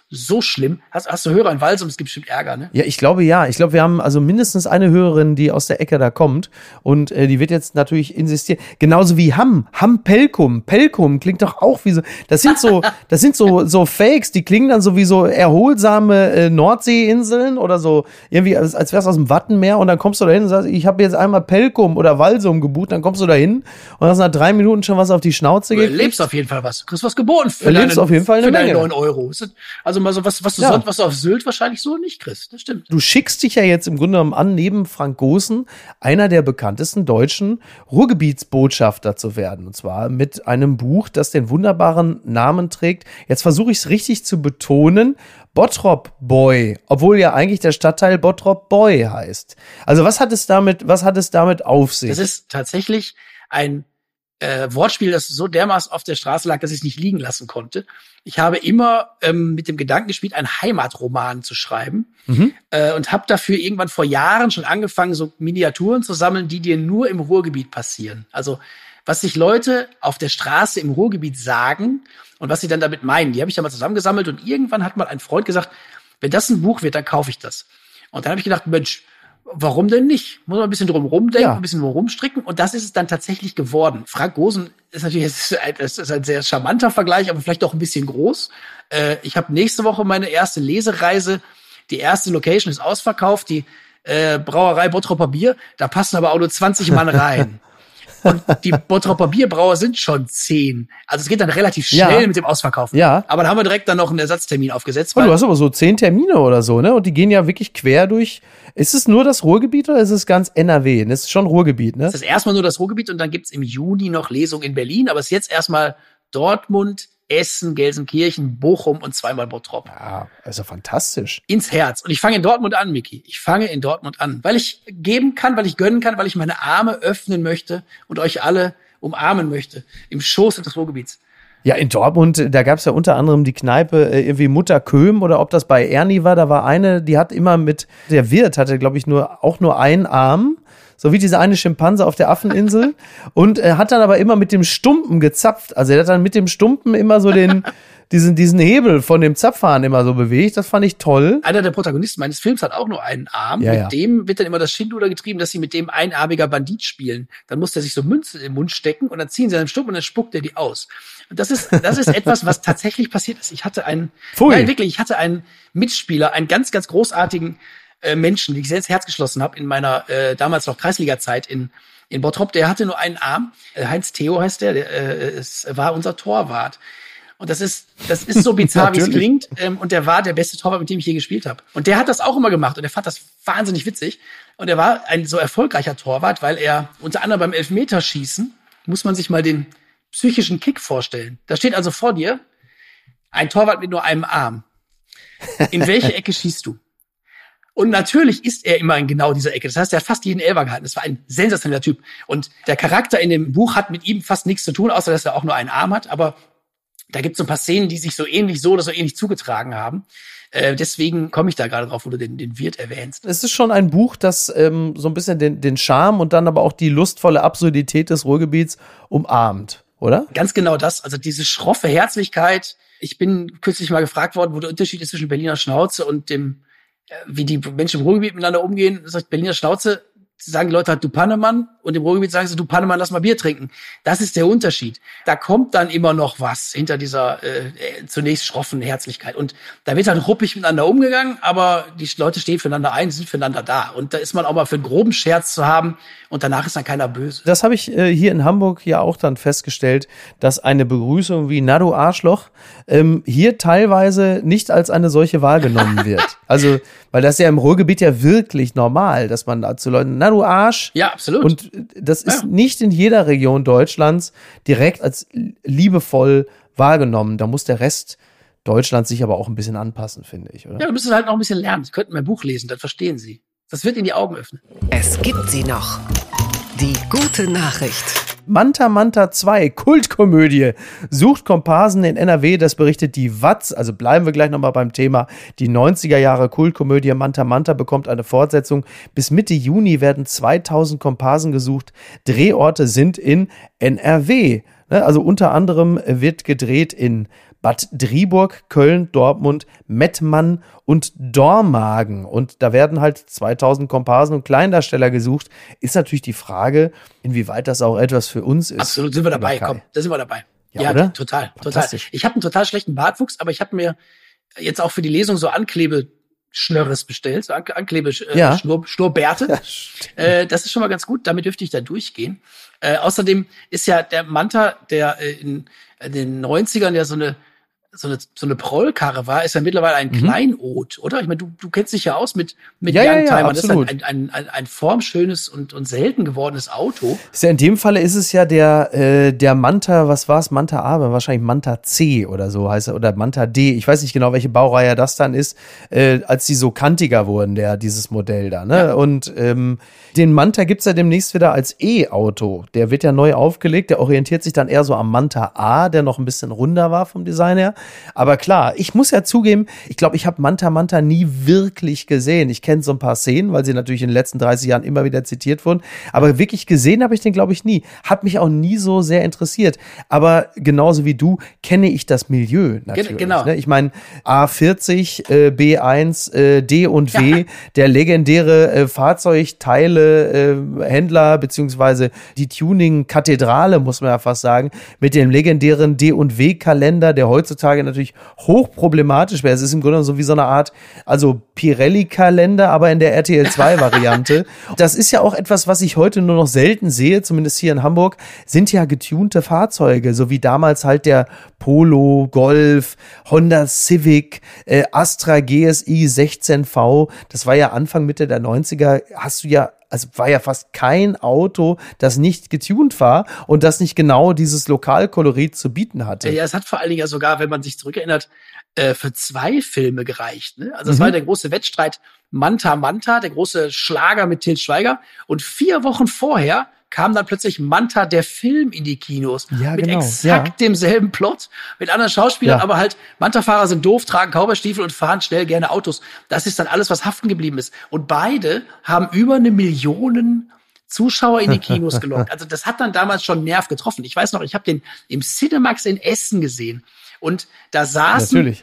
so schlimm. Hast, hast du Hörer in Walsum? Es gibt bestimmt Ärger, ne? Ja, ich glaube ja. Ich glaube, wir haben also mindestens eine Hörerin, die aus der Ecke da kommt und äh, die wird jetzt natürlich insistieren. Genauso wie Hamm, Hamm Pelkum. Pelkum klingt doch auch wie so. Das sind so, das sind so so Fakes. Die klingen dann so wie so erholsame äh, Nordseeinseln oder so irgendwie als, als wär's aus dem Wattenmeer und dann kommst du da hin und sagst, ich habe jetzt einmal Pelkum oder Walsum gebucht. Dann kommst du da hin und hast nach drei Minuten schon was auf die Schnauze gekriegt. Du lebst auf jeden Fall was. Du kriegst was geboten für Du lebst deine, auf jeden Fall eine für deine Menge. neun Euro. Also mal so was, was du Ja. sonst, was du auf Sylt wahrscheinlich so nicht kriegst. Das stimmt. Du schickst dich ja jetzt im Grunde genommen an, neben Frank Goossen einer der bekanntesten deutschen Ruhrgebietsbotschafter zu werden. Und zwar mit einem Buch, das den wunderbaren Namen trägt. Jetzt versuche ich es richtig zu betonen. Bottrop Boy, obwohl ja eigentlich der Stadtteil Bottrop Boy heißt. Also was hat es damit, was hat es damit auf sich? Das ist tatsächlich ein äh, Wortspiel, das so dermaßen auf der Straße lag, dass ich es nicht liegen lassen konnte. Ich habe immer ähm, mit dem Gedanken gespielt, einen Heimatroman zu schreiben Mhm. äh, und habe dafür irgendwann vor Jahren schon angefangen, so Miniaturen zu sammeln, die dir nur im Ruhrgebiet passieren. Also was sich Leute auf der Straße im Ruhrgebiet sagen und was sie dann damit meinen. Die habe ich dann mal zusammengesammelt und irgendwann hat mal ein Freund gesagt, wenn das ein Buch wird, dann kaufe ich das. Und dann habe ich gedacht, Mensch, warum denn nicht? Muss man ein bisschen drum rumdenken, Ja. ein bisschen rumstricken und das ist es dann tatsächlich geworden. Frank Goossen ist natürlich das ist ein, das ist ein sehr charmanter Vergleich, aber vielleicht auch ein bisschen groß. Äh, ich habe nächste Woche meine erste Lesereise. Die erste Location ist ausverkauft, die äh, Brauerei Bottroper Bier. Da passen aber auch nur zwanzig Mann rein. Und die Bottroper Bierbrauer sind schon zehn. Also es geht dann relativ schnell Ja. mit dem Ausverkaufen. Ja. Aber da haben wir direkt dann noch einen Ersatztermin aufgesetzt. Oh, weil du hast aber so zehn Termine oder so, ne? Und die gehen ja wirklich quer durch. Ist es nur das Ruhrgebiet oder ist es ganz N R W? Das ist schon Ruhrgebiet, ne? das ist erstmal nur das Ruhrgebiet und dann gibt's im Juni noch Lesungen in Berlin. Aber es ist jetzt erstmal Dortmund, Essen, Gelsenkirchen, Bochum und zweimal Bottrop. Ja, also fantastisch. Ins Herz. Und ich fange in Dortmund an, Miki. Ich fange in Dortmund an. Weil ich geben kann, weil ich gönnen kann, weil ich meine Arme öffnen möchte und euch alle umarmen möchte. Im Schoß des Ruhrgebiets. Ja, in Dortmund, da gab's ja unter anderem die Kneipe äh, irgendwie Mutter Köhm oder ob das bei Ernie war, da war eine, die hat immer mit, der Wirt hatte, glaube ich, nur auch nur einen Arm, so wie diese eine Schimpanse auf der Affeninsel und äh, hat dann aber immer mit dem Stumpen gezapft. Also er hat dann mit dem Stumpen immer so den, diesen, diesen Hebel von dem Zapfhahn immer so bewegt. Das fand ich toll. Einer der Protagonisten meines Films hat auch nur einen Arm. Ja, mit ja. dem wird dann immer das Schindluder getrieben, dass sie mit dem einarmiger Bandit spielen. Dann muss der sich so Münze im Mund stecken und dann ziehen sie einen Stumpf und dann spuckt er die aus. Und das ist, das ist etwas, was tatsächlich passiert ist. Ich hatte einen, Pfui. nein, wirklich, ich hatte einen Mitspieler, einen ganz, ganz großartigen äh, Menschen, den ich sehr ins Herz geschlossen habe in meiner äh, damals noch Kreisliga-Zeit in in Bottrop. Der hatte nur einen Arm. Äh, Heinz Theo heißt der. Der äh, es war unser Torwart. Und das ist, das ist so bizarr, wie es Natürlich. klingt. Ähm, und der war der beste Torwart, mit dem ich je gespielt habe. Und der hat das auch immer gemacht. Und er fand das wahnsinnig witzig. Und er war ein so erfolgreicher Torwart, weil er unter anderem beim Elfmeterschießen, muss man sich mal den psychischen Kick vorstellen. Da steht also vor dir ein Torwart mit nur einem Arm. In welche Ecke schießt du? Und natürlich ist er immer in genau dieser Ecke. Das heißt, er hat fast jeden Elfer gehalten. Das war ein sensationeller Typ. Und der Charakter in dem Buch hat mit ihm fast nichts zu tun, außer dass er auch nur einen Arm hat. Aber da gibt es so ein paar Szenen, die sich so ähnlich so oder so ähnlich zugetragen haben. Äh, deswegen komme ich da gerade drauf, wo du den, den Wirt erwähnst. Es ist schon ein Buch, das ähm, so ein bisschen den, den Charme und dann aber auch die lustvolle Absurdität des Ruhrgebiets umarmt, oder? Ganz genau das. Also diese schroffe Herzlichkeit. Ich bin kürzlich mal gefragt worden, wo der Unterschied ist zwischen Berliner Schnauze und dem, äh, wie die Menschen im Ruhrgebiet miteinander umgehen. Das heißt, Berliner Schnauze sagen die Leute halt, du Pannemann, und im Ruhrgebiet sagen sie, du Pannemann, lass mal Bier trinken. Das ist der Unterschied. Da kommt dann immer noch was hinter dieser äh, zunächst schroffen Herzlichkeit. Und da wird halt ruppig miteinander umgegangen, aber die Leute stehen füreinander ein, sind füreinander da. Und da ist man auch mal für einen groben Scherz zu haben und danach ist dann keiner böse. Das habe ich äh, hier in Hamburg ja auch dann festgestellt, dass eine Begrüßung wie na du Arschloch ähm, hier teilweise nicht als eine solche wahrgenommen wird. Also, weil das ist ja im Ruhrgebiet ja wirklich normal, dass man da zu Leuten, na du Arsch. Ja, absolut. Und das ist Ja. nicht in jeder Region Deutschlands direkt als liebevoll wahrgenommen. Da muss der Rest Deutschlands sich aber auch ein bisschen anpassen, finde ich, oder? Ja, du müsstest halt noch ein bisschen lernen. Sie könnten mein Buch lesen, dann verstehen sie. Das wird ihnen die Augen öffnen. Es gibt sie noch. Die gute Nachricht. Manta Manta zwei, Kultkomödie, sucht Komparsen in N R W, das berichtet die Watz. Also bleiben wir gleich nochmal beim Thema. Die neunziger Jahre Kultkomödie Manta Manta bekommt eine Fortsetzung. Bis Mitte Juni werden zweitausend Komparsen gesucht. Drehorte sind in N R W. Also unter anderem wird gedreht in Bad Driburg, Köln, Dortmund, Mettmann und Dormagen. Und da werden halt zweitausend Komparsen und Kleindarsteller gesucht. Ist natürlich die Frage, inwieweit das auch etwas für uns ist. Absolut, sind wir dabei, komm, da sind wir dabei. Ja, ja oder? total, total. Ich habe einen total schlechten Bartwuchs, aber ich habe mir jetzt auch für die Lesung so Anklebe-Schnörres bestellt, so Anklebe-Schnurrbärte. Äh, ja. äh, das ist schon mal ganz gut, damit dürfte ich da durchgehen. Äh, außerdem ist ja der Manta, der äh, in, in den neunzigern ja so eine so eine so eine Prollkarre war, ist ja mittlerweile ein mhm. Kleinod, oder? Ich meine, du du kennst dich ja aus mit mit ja, Youngtimer. Ja, ja, das ist ein, ein, ein, ein formschönes und und selten gewordenes Auto. Ist ja in dem Falle ist es ja der äh, der Manta, was war es? Manta A, wahrscheinlich Manta C oder so heißt er, oder Manta D. Ich weiß nicht genau, welche Baureihe das dann ist, äh, als die so kantiger wurden, der dieses Modell da, ne? Ja. Und ähm, den Manta gibt's ja demnächst wieder als E-Auto. Der wird ja neu aufgelegt, der orientiert sich dann eher so am Manta A, der noch ein bisschen runder war vom Design her. Aber klar, ich muss ja zugeben, ich glaube, ich habe Manta Manta nie wirklich gesehen. Ich kenne so ein paar Szenen, weil sie natürlich in den letzten dreißig Jahren immer wieder zitiert wurden. Aber wirklich gesehen habe ich den, glaube ich, nie. Hat mich auch nie so sehr interessiert. Aber genauso wie du kenne ich das Milieu natürlich. Genau. Ne? Ich meine, A vierzig, äh, B eins, äh, D und W, ja. Der legendäre äh, Fahrzeugteile-Händler, äh, beziehungsweise die Tuning-Kathedrale, muss man ja fast sagen, mit dem legendären D und W-Kalender, der heutzutage natürlich hochproblematisch wäre. Es ist im Grunde so wie so eine Art, also Pirelli-Kalender, aber in der R T L zwei Variante. Das ist ja auch etwas, was ich heute nur noch selten sehe, zumindest hier in Hamburg, sind ja getunte Fahrzeuge, so wie damals halt der Polo, Golf, Honda Civic, äh, Astra G S I sechzehn V. Das war ja Anfang, Mitte der neunziger, hast du ja Also war ja fast kein Auto, das nicht getuned war und das nicht genau dieses Lokalkolorit zu bieten hatte. Ja, es hat vor allen Dingen ja sogar, wenn man sich zurückerinnert, äh, für zwei Filme gereicht. Ne? Also es mhm. war der große Wettstreit Manta Manta, der große Schlager mit Til Schweiger. Und vier Wochen vorher kam dann plötzlich Manta, der Film, in die Kinos. Ja, mit genau. exakt ja. demselben Plot, mit anderen Schauspielern, ja. aber halt Manta-Fahrer sind doof, tragen Cowboystiefel und fahren schnell gerne Autos. Das ist dann alles, was haften geblieben ist. Und beide haben über eine Million Zuschauer in die Kinos gelockt. Also das hat dann damals schon einen Nerv getroffen. Ich weiß noch, ich habe den im Cinemax in Essen gesehen. Und da saßen Natürlich.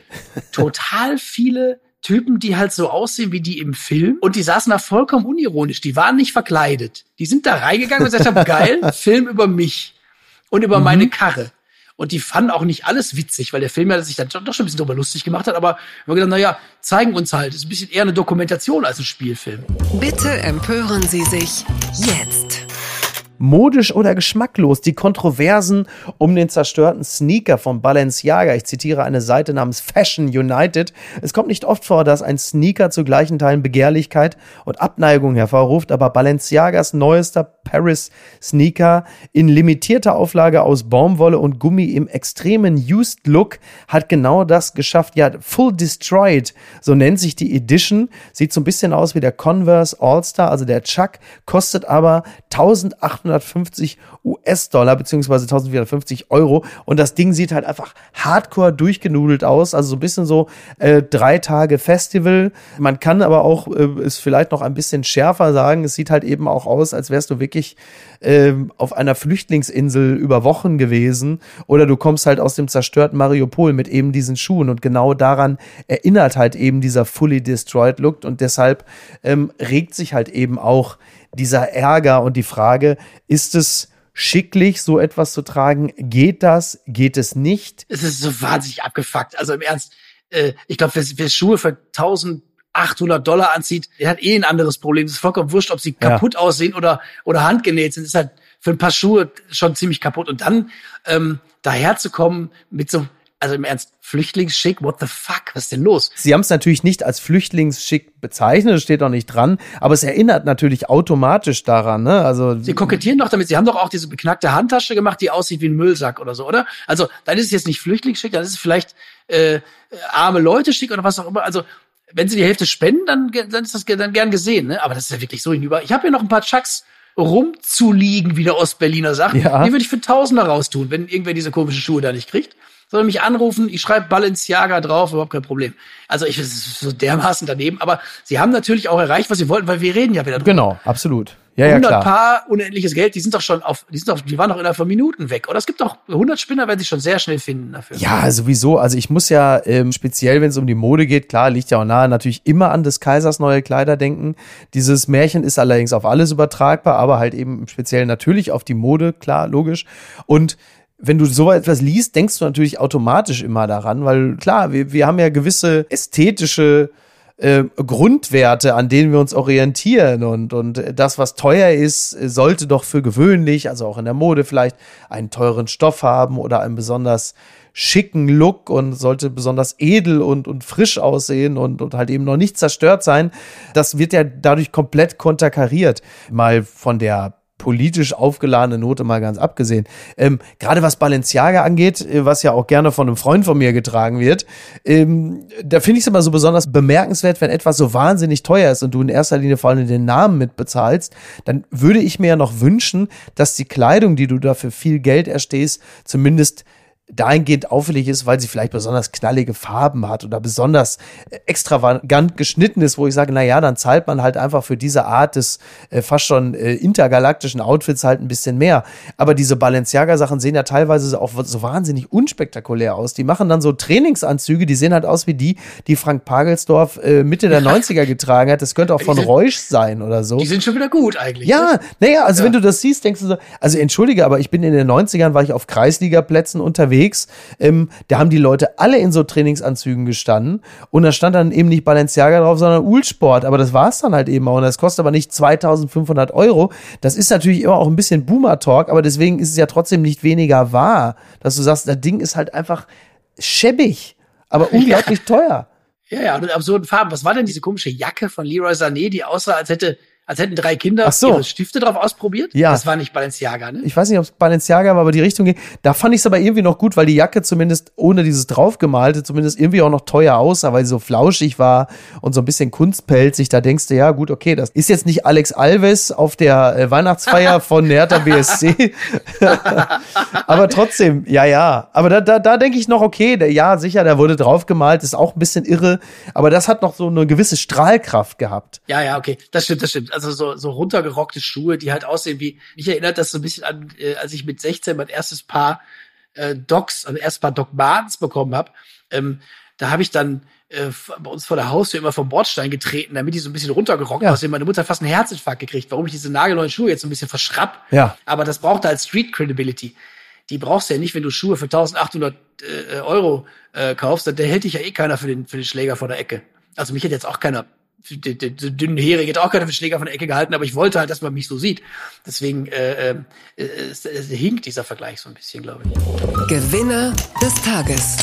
total viele Typen, die halt so aussehen wie die im Film. Und die saßen da vollkommen unironisch. Die waren nicht verkleidet. Die sind da reingegangen und gesagt haben, geil, Film über mich und über mhm. meine Karre. Und die fanden auch nicht alles witzig, weil der Film ja sich dann doch schon ein bisschen drüber lustig gemacht hat. Aber wir haben gedacht, naja, zeigen uns halt. Das ist ein bisschen eher eine Dokumentation als ein Spielfilm. Bitte empören Sie sich jetzt. Modisch oder geschmacklos, die Kontroversen um den zerstörten Sneaker von Balenciaga. Ich zitiere eine Seite namens Fashion United. Es kommt nicht oft vor, dass ein Sneaker zu gleichen Teilen Begehrlichkeit und Abneigung hervorruft, aber Balenciagas neuester Paris-Sneaker in limitierter Auflage aus Baumwolle und Gummi im extremen Used Look hat genau das geschafft. Ja, Full Destroyed, so nennt sich die Edition. Sieht so ein bisschen aus wie der Converse All-Star, also der Chuck, kostet aber eintausendachthundertfünfzig US-Dollar beziehungsweise eintausendvierhundertfünfzig Euro und das Ding sieht halt einfach hardcore durchgenudelt aus, also so ein bisschen so äh, drei Tage Festival. Man kann aber auch äh, es vielleicht noch ein bisschen schärfer sagen, es sieht halt eben auch aus, als wärst du wirklich äh, auf einer Flüchtlingsinsel über Wochen gewesen oder du kommst halt aus dem zerstörten Mariupol mit eben diesen Schuhen und genau daran erinnert halt eben dieser Fully Destroyed Look und deshalb ähm, regt sich halt eben auch dieser Ärger und die Frage, ist es schicklich, so etwas zu tragen? Geht das? Geht es nicht? Es ist so wahnsinnig abgefuckt. Also im Ernst, äh, ich glaube, wer, wer Schuhe für eintausendachthundert Dollar anzieht, der hat eh ein anderes Problem. Es ist vollkommen wurscht, ob sie kaputt ja. aussehen oder oder handgenäht sind. Das ist halt für ein paar Schuhe schon ziemlich kaputt. Und dann ähm, daherzukommen mit so, also im Ernst, Flüchtlingsschick, what the fuck, was ist denn los? Sie haben es natürlich nicht als Flüchtlingsschick bezeichnet, das steht auch nicht dran, aber es erinnert natürlich automatisch daran, ne? Also Sie kokettieren doch damit, Sie haben doch auch diese beknackte Handtasche gemacht, die aussieht wie ein Müllsack oder so, oder? Also, dann ist es jetzt nicht Flüchtlingsschick, dann ist es vielleicht äh, arme Leute schick oder was auch immer. Also, wenn Sie die Hälfte spenden, dann, dann ist das dann gern gesehen, ne? Aber das ist ja wirklich so hinüber. Ich habe hier noch ein paar Chucks rumzuliegen, wie der Ostberliner sagt. Ja. Die würde ich für Tausender raustun, wenn irgendwer diese komischen Schuhe da nicht kriegt. Soll mich anrufen, ich schreibe Balenciaga drauf, überhaupt kein Problem. Also ich, das ist so dermaßen daneben. Aber sie haben natürlich auch erreicht, was sie wollten, weil wir reden ja wieder drüber. Genau, absolut. Ja, ja, hundert klar. Paar, unendliches Geld, die sind doch schon auf, die sind doch, die waren doch innerhalb von Minuten weg. Oder es gibt auch hundert Spinner, werden sich schon sehr schnell finden dafür. Ja, sowieso. Also ich muss ja ähm, speziell, wenn es um die Mode geht, klar, liegt ja auch nahe, natürlich immer an des Kaisers neue Kleider denken. Dieses Märchen ist allerdings auf alles übertragbar, aber halt eben speziell natürlich auf die Mode, klar, logisch. Und wenn du so etwas liest, denkst du natürlich automatisch immer daran, weil klar, wir, wir haben ja gewisse ästhetische Äh, Grundwerte, an denen wir uns orientieren und, und das, was teuer ist, sollte doch für gewöhnlich, also auch in der Mode vielleicht, einen teuren Stoff haben oder einen besonders schicken Look und sollte besonders edel und, und frisch aussehen und, und halt eben noch nicht zerstört sein. Das wird ja dadurch komplett konterkariert. Mal von der politisch aufgeladene Note mal ganz abgesehen. Ähm, gerade was Balenciaga angeht, was ja auch gerne von einem Freund von mir getragen wird, ähm, da finde ich es immer so besonders bemerkenswert, wenn etwas so wahnsinnig teuer ist und du in erster Linie vor allem den Namen mit bezahlst, dann würde ich mir ja noch wünschen, dass die Kleidung, die du da für viel Geld erstehst, zumindest dahingehend auffällig ist, weil sie vielleicht besonders knallige Farben hat oder besonders extravagant geschnitten ist, wo ich sage, na ja, dann zahlt man halt einfach für diese Art des äh, fast schon äh, intergalaktischen Outfits halt ein bisschen mehr. Aber diese Balenciaga-Sachen sehen ja teilweise auch so wahnsinnig unspektakulär aus. Die machen dann so Trainingsanzüge, die sehen halt aus wie die, die Frank Pagelsdorf äh, Mitte der neunziger getragen hat. Das könnte auch von sind, Reusch sein oder so. Die sind schon wieder gut eigentlich. Ja, naja, also ja. Wenn du das siehst, denkst du so, also entschuldige, aber ich bin in den neunzigern, war ich auf Kreisligaplätzen unterwegs. Ähm, da haben die Leute alle in so Trainingsanzügen gestanden und da stand dann eben nicht Balenciaga drauf, sondern Uhlsport, aber das war es dann halt eben auch und das kostet aber nicht zweitausendfünfhundert Euro. Das ist natürlich immer auch ein bisschen Boomer-Talk, aber deswegen ist es ja trotzdem nicht weniger wahr, dass du sagst, das Ding ist halt einfach schäbig, aber unglaublich ja. teuer. Ja, ja, und in absurden Farben. Was war denn diese komische Jacke von Leroy Sané, die aussah, als hätte Als hätten drei Kinder Ach so. ihre Stifte drauf ausprobiert? Ja. Das war nicht Balenciaga, ne? Ich weiß nicht, ob es Balenciaga war, aber die Richtung ging. Da fand ich es aber irgendwie noch gut, weil die Jacke zumindest ohne dieses Draufgemalte zumindest irgendwie auch noch teuer aussah, weil sie so flauschig war und so ein bisschen kunstpelzig. Da denkst du, ja gut, okay, das ist jetzt nicht Alex Alves auf der äh, Weihnachtsfeier von Hertha B S C. Aber trotzdem, ja, ja. Aber da, da, da denke ich noch, okay, der, ja, sicher, der wurde draufgemalt, ist auch ein bisschen irre. Aber das hat noch so eine gewisse Strahlkraft gehabt. Ja, ja, okay. Das stimmt, das stimmt. Also so, so runtergerockte Schuhe, die halt aussehen wie, mich erinnert das so ein bisschen an, äh, als ich mit sechzehn mein erstes Paar äh, Docs, also erstes Paar Doc Martens bekommen habe. Ähm, da habe ich dann äh, bei uns vor der Haustür immer vom Bordstein getreten, damit die so ein bisschen runtergerockt ja. aussehen. Meine Mutter hat fast einen Herzinfarkt gekriegt, warum ich diese nagelneuen Schuhe jetzt so ein bisschen verschrapp. Ja. Aber das braucht halt Street Credibility. Die brauchst du ja nicht, wenn du Schuhe für eintausendachthundert äh, Euro äh, kaufst, dann hält dich ja eh keiner für den, für den Schläger vor der Ecke. Also mich hätte jetzt auch keiner Der, der, der dünnen Hering hat auch keiner für Schläger von der Ecke gehalten, aber ich wollte halt, dass man mich so sieht. Deswegen äh, äh, es, es hinkt dieser Vergleich so ein bisschen, glaube ich. Gewinner des Tages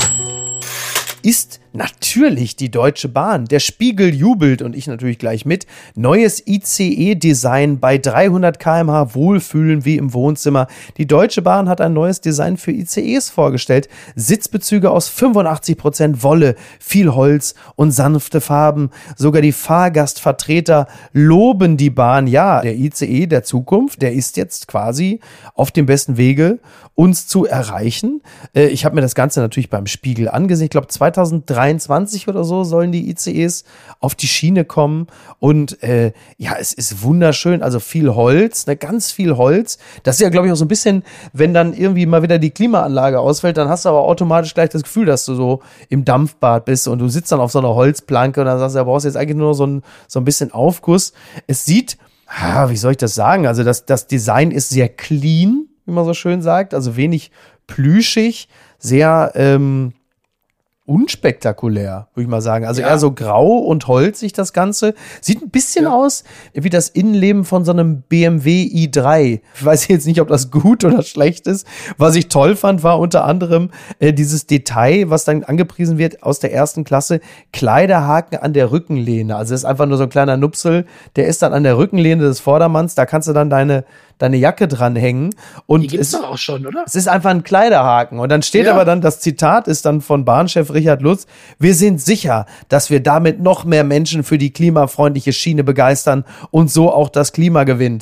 ist natürlich die Deutsche Bahn. Der Spiegel jubelt und ich natürlich gleich mit. Neues I C E-Design bei dreihundert Kilometer pro Stunde, Wohlfühlen wie im Wohnzimmer. Die Deutsche Bahn hat ein neues Design für I C Es vorgestellt. Sitzbezüge aus fünfundachtzig Prozent Wolle, viel Holz und sanfte Farben. Sogar die Fahrgastvertreter loben die Bahn. Ja, der I C E der Zukunft, der ist jetzt quasi auf dem besten Wege, uns zu erreichen. Ich habe mir das Ganze natürlich beim Spiegel angesehen. Ich glaube, zweitausenddreiundzwanzig oder so sollen die I C Es auf die Schiene kommen. Und äh, ja, es ist wunderschön. Also viel Holz, ne, ganz viel Holz. Das ist ja, glaube ich, auch so ein bisschen, wenn dann irgendwie mal wieder die Klimaanlage ausfällt, dann hast du aber automatisch gleich das Gefühl, dass du so im Dampfbad bist und du sitzt dann auf so einer Holzplanke und dann sagst du, da brauchst du jetzt eigentlich nur so ein, so ein bisschen Aufguss. Es sieht, ah, wie soll ich das sagen? Also das, das Design ist sehr clean, wie man so schön sagt. Also wenig plüschig, sehr ähm, unspektakulär, würde ich mal sagen. Also ja. Eher so grau und holzig das Ganze. Sieht ein bisschen ja. aus wie das Innenleben von so einem B M W i drei. Ich weiß jetzt nicht, ob das gut oder schlecht ist. Was ich toll fand, war unter anderem äh, dieses Detail, was dann angepriesen wird aus der ersten Klasse, Kleiderhaken an der Rückenlehne. Also das ist einfach nur so ein kleiner Nupsel, der ist dann an der Rückenlehne des Vordermanns. Da kannst du dann deine deine Jacke dranhängen. Und die gibt's es, doch auch schon, oder? Es ist einfach ein Kleiderhaken. Und dann steht ja. aber dann, das Zitat ist dann von Bahnchef Richard Lutz: Wir sind sicher, dass wir damit noch mehr Menschen für die klimafreundliche Schiene begeistern und so auch das Klima gewinnt.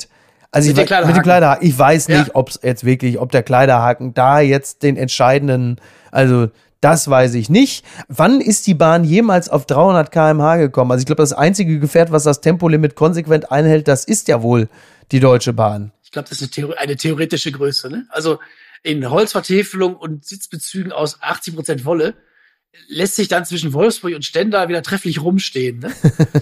Also mit, ich, Kleiderhaken. mit dem Kleiderhaken. Ich weiß nicht, ja. ob es jetzt wirklich, ob der Kleiderhaken da jetzt den entscheidenden, also das weiß ich nicht. Wann ist die Bahn jemals auf dreihundert Kilometer pro Stunde gekommen? Also ich glaube, das einzige Gefährt, was das Tempolimit konsequent einhält, das ist ja wohl die Deutsche Bahn. Ich glaube, das ist eine, Theor- eine theoretische Größe. Ne? Also in Holzvertäfelung und Sitzbezügen aus achtzig Prozent Wolle lässt sich dann zwischen Wolfsburg und Stendal wieder trefflich rumstehen. Ne?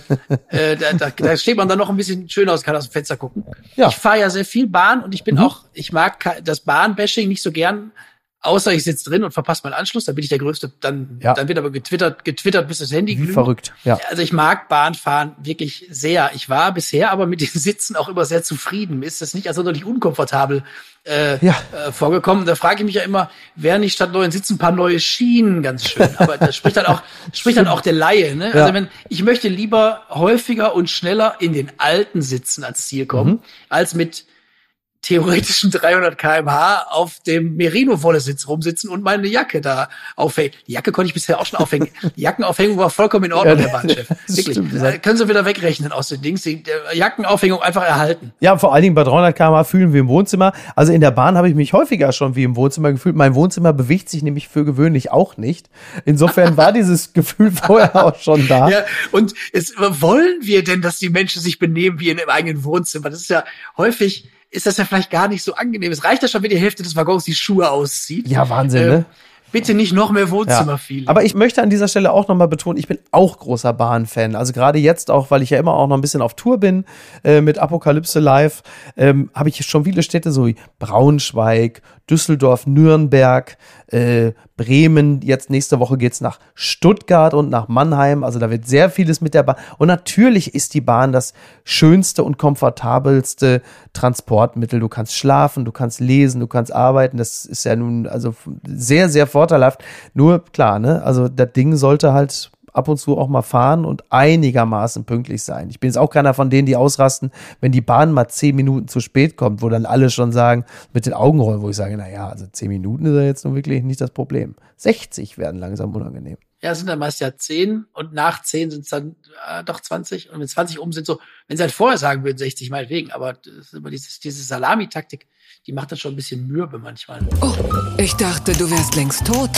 äh, da, da, da steht man dann noch ein bisschen schön aus, kann aus dem Fenster gucken. Ja. Ich fahre ja sehr viel Bahn und ich bin mhm. auch, ich mag das Bahnbashing nicht so gern, außer ich sitze drin und verpasse meinen Anschluss, dann bin ich der Größte, dann, ja. dann wird aber getwittert, getwittert bis das Handy glüht. Verrückt, ja. Also ich mag Bahnfahren wirklich sehr. Ich war bisher aber mit den Sitzen auch immer sehr zufrieden. Mir ist das nicht als sonderlich unkomfortabel äh, ja. äh, vorgekommen. Da frage ich mich ja immer, wären nicht statt neuen Sitzen ein paar neue Schienen ganz schön. Aber da spricht dann auch, spricht dann auch der Laie, ne? Ja. Also wenn, ich möchte lieber häufiger und schneller in den alten Sitzen ans Ziel kommen, mhm. als mit theoretischen dreihundert Kilometer pro Stunde auf dem Merino-Wolle-Sitz rumsitzen und meine Jacke da aufhängen. Die Jacke konnte ich bisher auch schon aufhängen. Die Jackenaufhängung war vollkommen in Ordnung, ja, Herr Bahnchef. Wirklich. Stimmt, ja. Können Sie wieder wegrechnen aus den Dings. Die Jackenaufhängung einfach erhalten. Ja, vor allen Dingen bei dreihundert Kilometer pro Stunde fühlen wir im Wohnzimmer. Also in der Bahn habe ich mich häufiger schon wie im Wohnzimmer gefühlt. Mein Wohnzimmer bewegt sich nämlich für gewöhnlich auch nicht. Insofern war dieses Gefühl vorher auch schon da. Ja, und es, wollen wir denn, dass die Menschen sich benehmen wie in ihrem eigenen Wohnzimmer? Das ist ja häufig... ist das ja vielleicht gar nicht so angenehm. Es reicht ja schon, wenn die Hälfte des Waggons die Schuhe auszieht. Ja, Wahnsinn, ähm, ne? Bitte nicht noch mehr Wohnzimmerfeeling. Ja. Aber ich möchte an dieser Stelle auch nochmal betonen, ich bin auch großer Bahn-Fan. Also gerade jetzt auch, weil ich ja immer auch noch ein bisschen auf Tour bin äh, mit Apokalypse Live, ähm, habe ich schon viele Städte so wie Braunschweig, Düsseldorf, Nürnberg, äh, Bremen. Jetzt nächste Woche geht's nach Stuttgart und nach Mannheim. Also da wird sehr vieles mit der Bahn. Und natürlich ist die Bahn das schönste und komfortabelste Transportmittel. Du kannst schlafen, du kannst lesen, du kannst arbeiten. Das ist ja nun also sehr, sehr vorteilhaft. Nur klar, ne? Also das Ding sollte halt ab und zu auch mal fahren und einigermaßen pünktlich sein. Ich bin jetzt auch keiner von denen, die ausrasten, wenn die Bahn mal zehn Minuten zu spät kommt, wo dann alle schon sagen, mit den Augen rollen, wo ich sage, naja, also zehn Minuten ist ja jetzt nun wirklich nicht das Problem. sechzig werden langsam unangenehm. Ja, es sind dann meist ja zehn und nach zehn sind es dann äh, doch zwanzig und mit zwanzig um sind so, wenn sie halt vorher sagen würden, sechzig meinetwegen, aber das ist immer dieses, diese Salami-Taktik, die macht das schon ein bisschen mürbe manchmal. Oh, ich dachte, du wärst längst tot.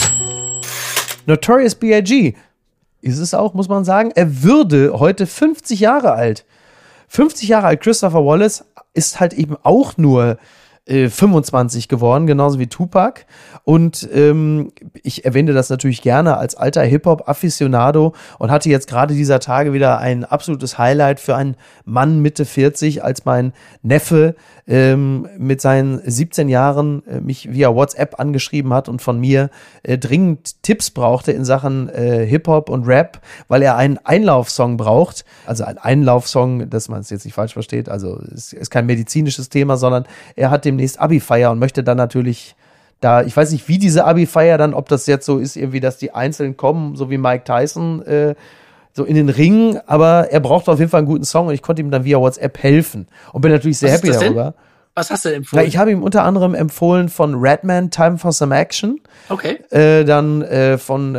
Notorious B I G ist es auch, muss man sagen. Er würde heute fünfzig Jahre alt. fünfzig Jahre alt. Christopher Wallace ist halt eben auch nur äh, fünfundzwanzig geworden, genauso wie Tupac. Und ähm, ich erwähne das natürlich gerne als alter Hip-Hop-Afficionado und hatte jetzt gerade dieser Tage wieder ein absolutes Highlight für einen Mann Mitte vierzig, als mein Neffe ähm, mit seinen siebzehn Jahren äh, mich via WhatsApp angeschrieben hat und von mir äh, dringend Tipps brauchte in Sachen äh, Hip-Hop und Rap, weil er einen Einlaufsong braucht. Also ein Einlaufsong, dass man es jetzt nicht falsch versteht, also es ist kein medizinisches Thema, sondern er hat demnächst Abi-Feier und möchte dann natürlich da, ich weiß nicht, wie diese Abi-Feier dann, ob das jetzt so ist, irgendwie, dass die einzeln kommen, so wie Mike Tyson, äh, so in den Ring, aber er braucht auf jeden Fall einen guten Song und ich konnte ihm dann via WhatsApp helfen und bin natürlich sehr happy darüber. Was hast du denn empfohlen? Na, ich habe ihm unter anderem empfohlen von Redman, Time for Some Action. Okay. Äh, dann äh, von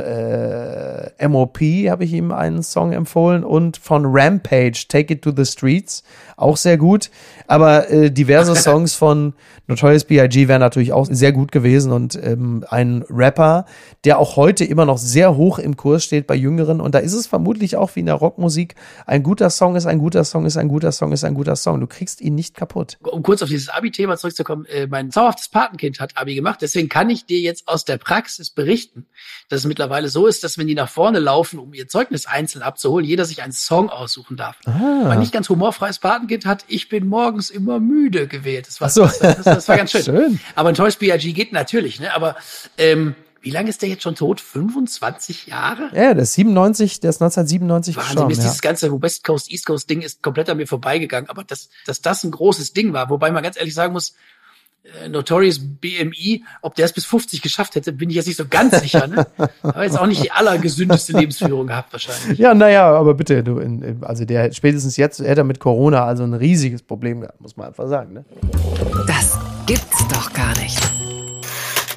äh, M O P habe ich ihm einen Song empfohlen und von Rampage, Take It to the Streets, auch sehr gut. Aber äh, diverse Songs von Notorious B I G wären natürlich auch sehr gut gewesen und ähm, ein Rapper, der auch heute immer noch sehr hoch im Kurs steht bei Jüngeren und da ist es vermutlich auch wie in der Rockmusik, ein guter Song ist ein guter Song ist ein guter Song ist ein guter Song. Du kriegst ihn nicht kaputt. Um kurz auf dieses Abi-Thema zurückzukommen, äh, mein zauberhaftes Patenkind hat Abi gemacht, deswegen kann ich dir jetzt aus der Praxis berichten, dass es mittlerweile so ist, dass wenn die nach vorne laufen, um ihr Zeugnis einzeln abzuholen, jeder sich einen Song aussuchen darf. Ah. Mein nicht ganz humorfreies Patenkind hat Ich bin morgens immer müde gewählt. Das war, so. das, das, das war ganz schön. schön. Aber Notorious B I G geht natürlich, ne? Aber ähm, wie lange ist der jetzt schon tot? fünfundzwanzig Jahre? Ja, der ist siebenundneunzig, der ist neunzehnhundertsiebenundneunzig Wahnsinn, gestorben. Ist ja. Dieses ganze West Coast, East Coast Ding ist komplett an mir vorbeigegangen. Aber dass, dass das ein großes Ding war, wobei man ganz ehrlich sagen muss, äh, Notorious B M I, ob der es bis fünfzig geschafft hätte, bin ich jetzt nicht so ganz sicher. Ne? Aber jetzt auch nicht die allergesündeste Lebensführung gehabt wahrscheinlich. Ja, naja, aber bitte, du, in, also der spätestens jetzt hätte er mit Corona also ein riesiges Problem gehabt, muss man einfach sagen. Ne? Das gibt's doch gar nicht.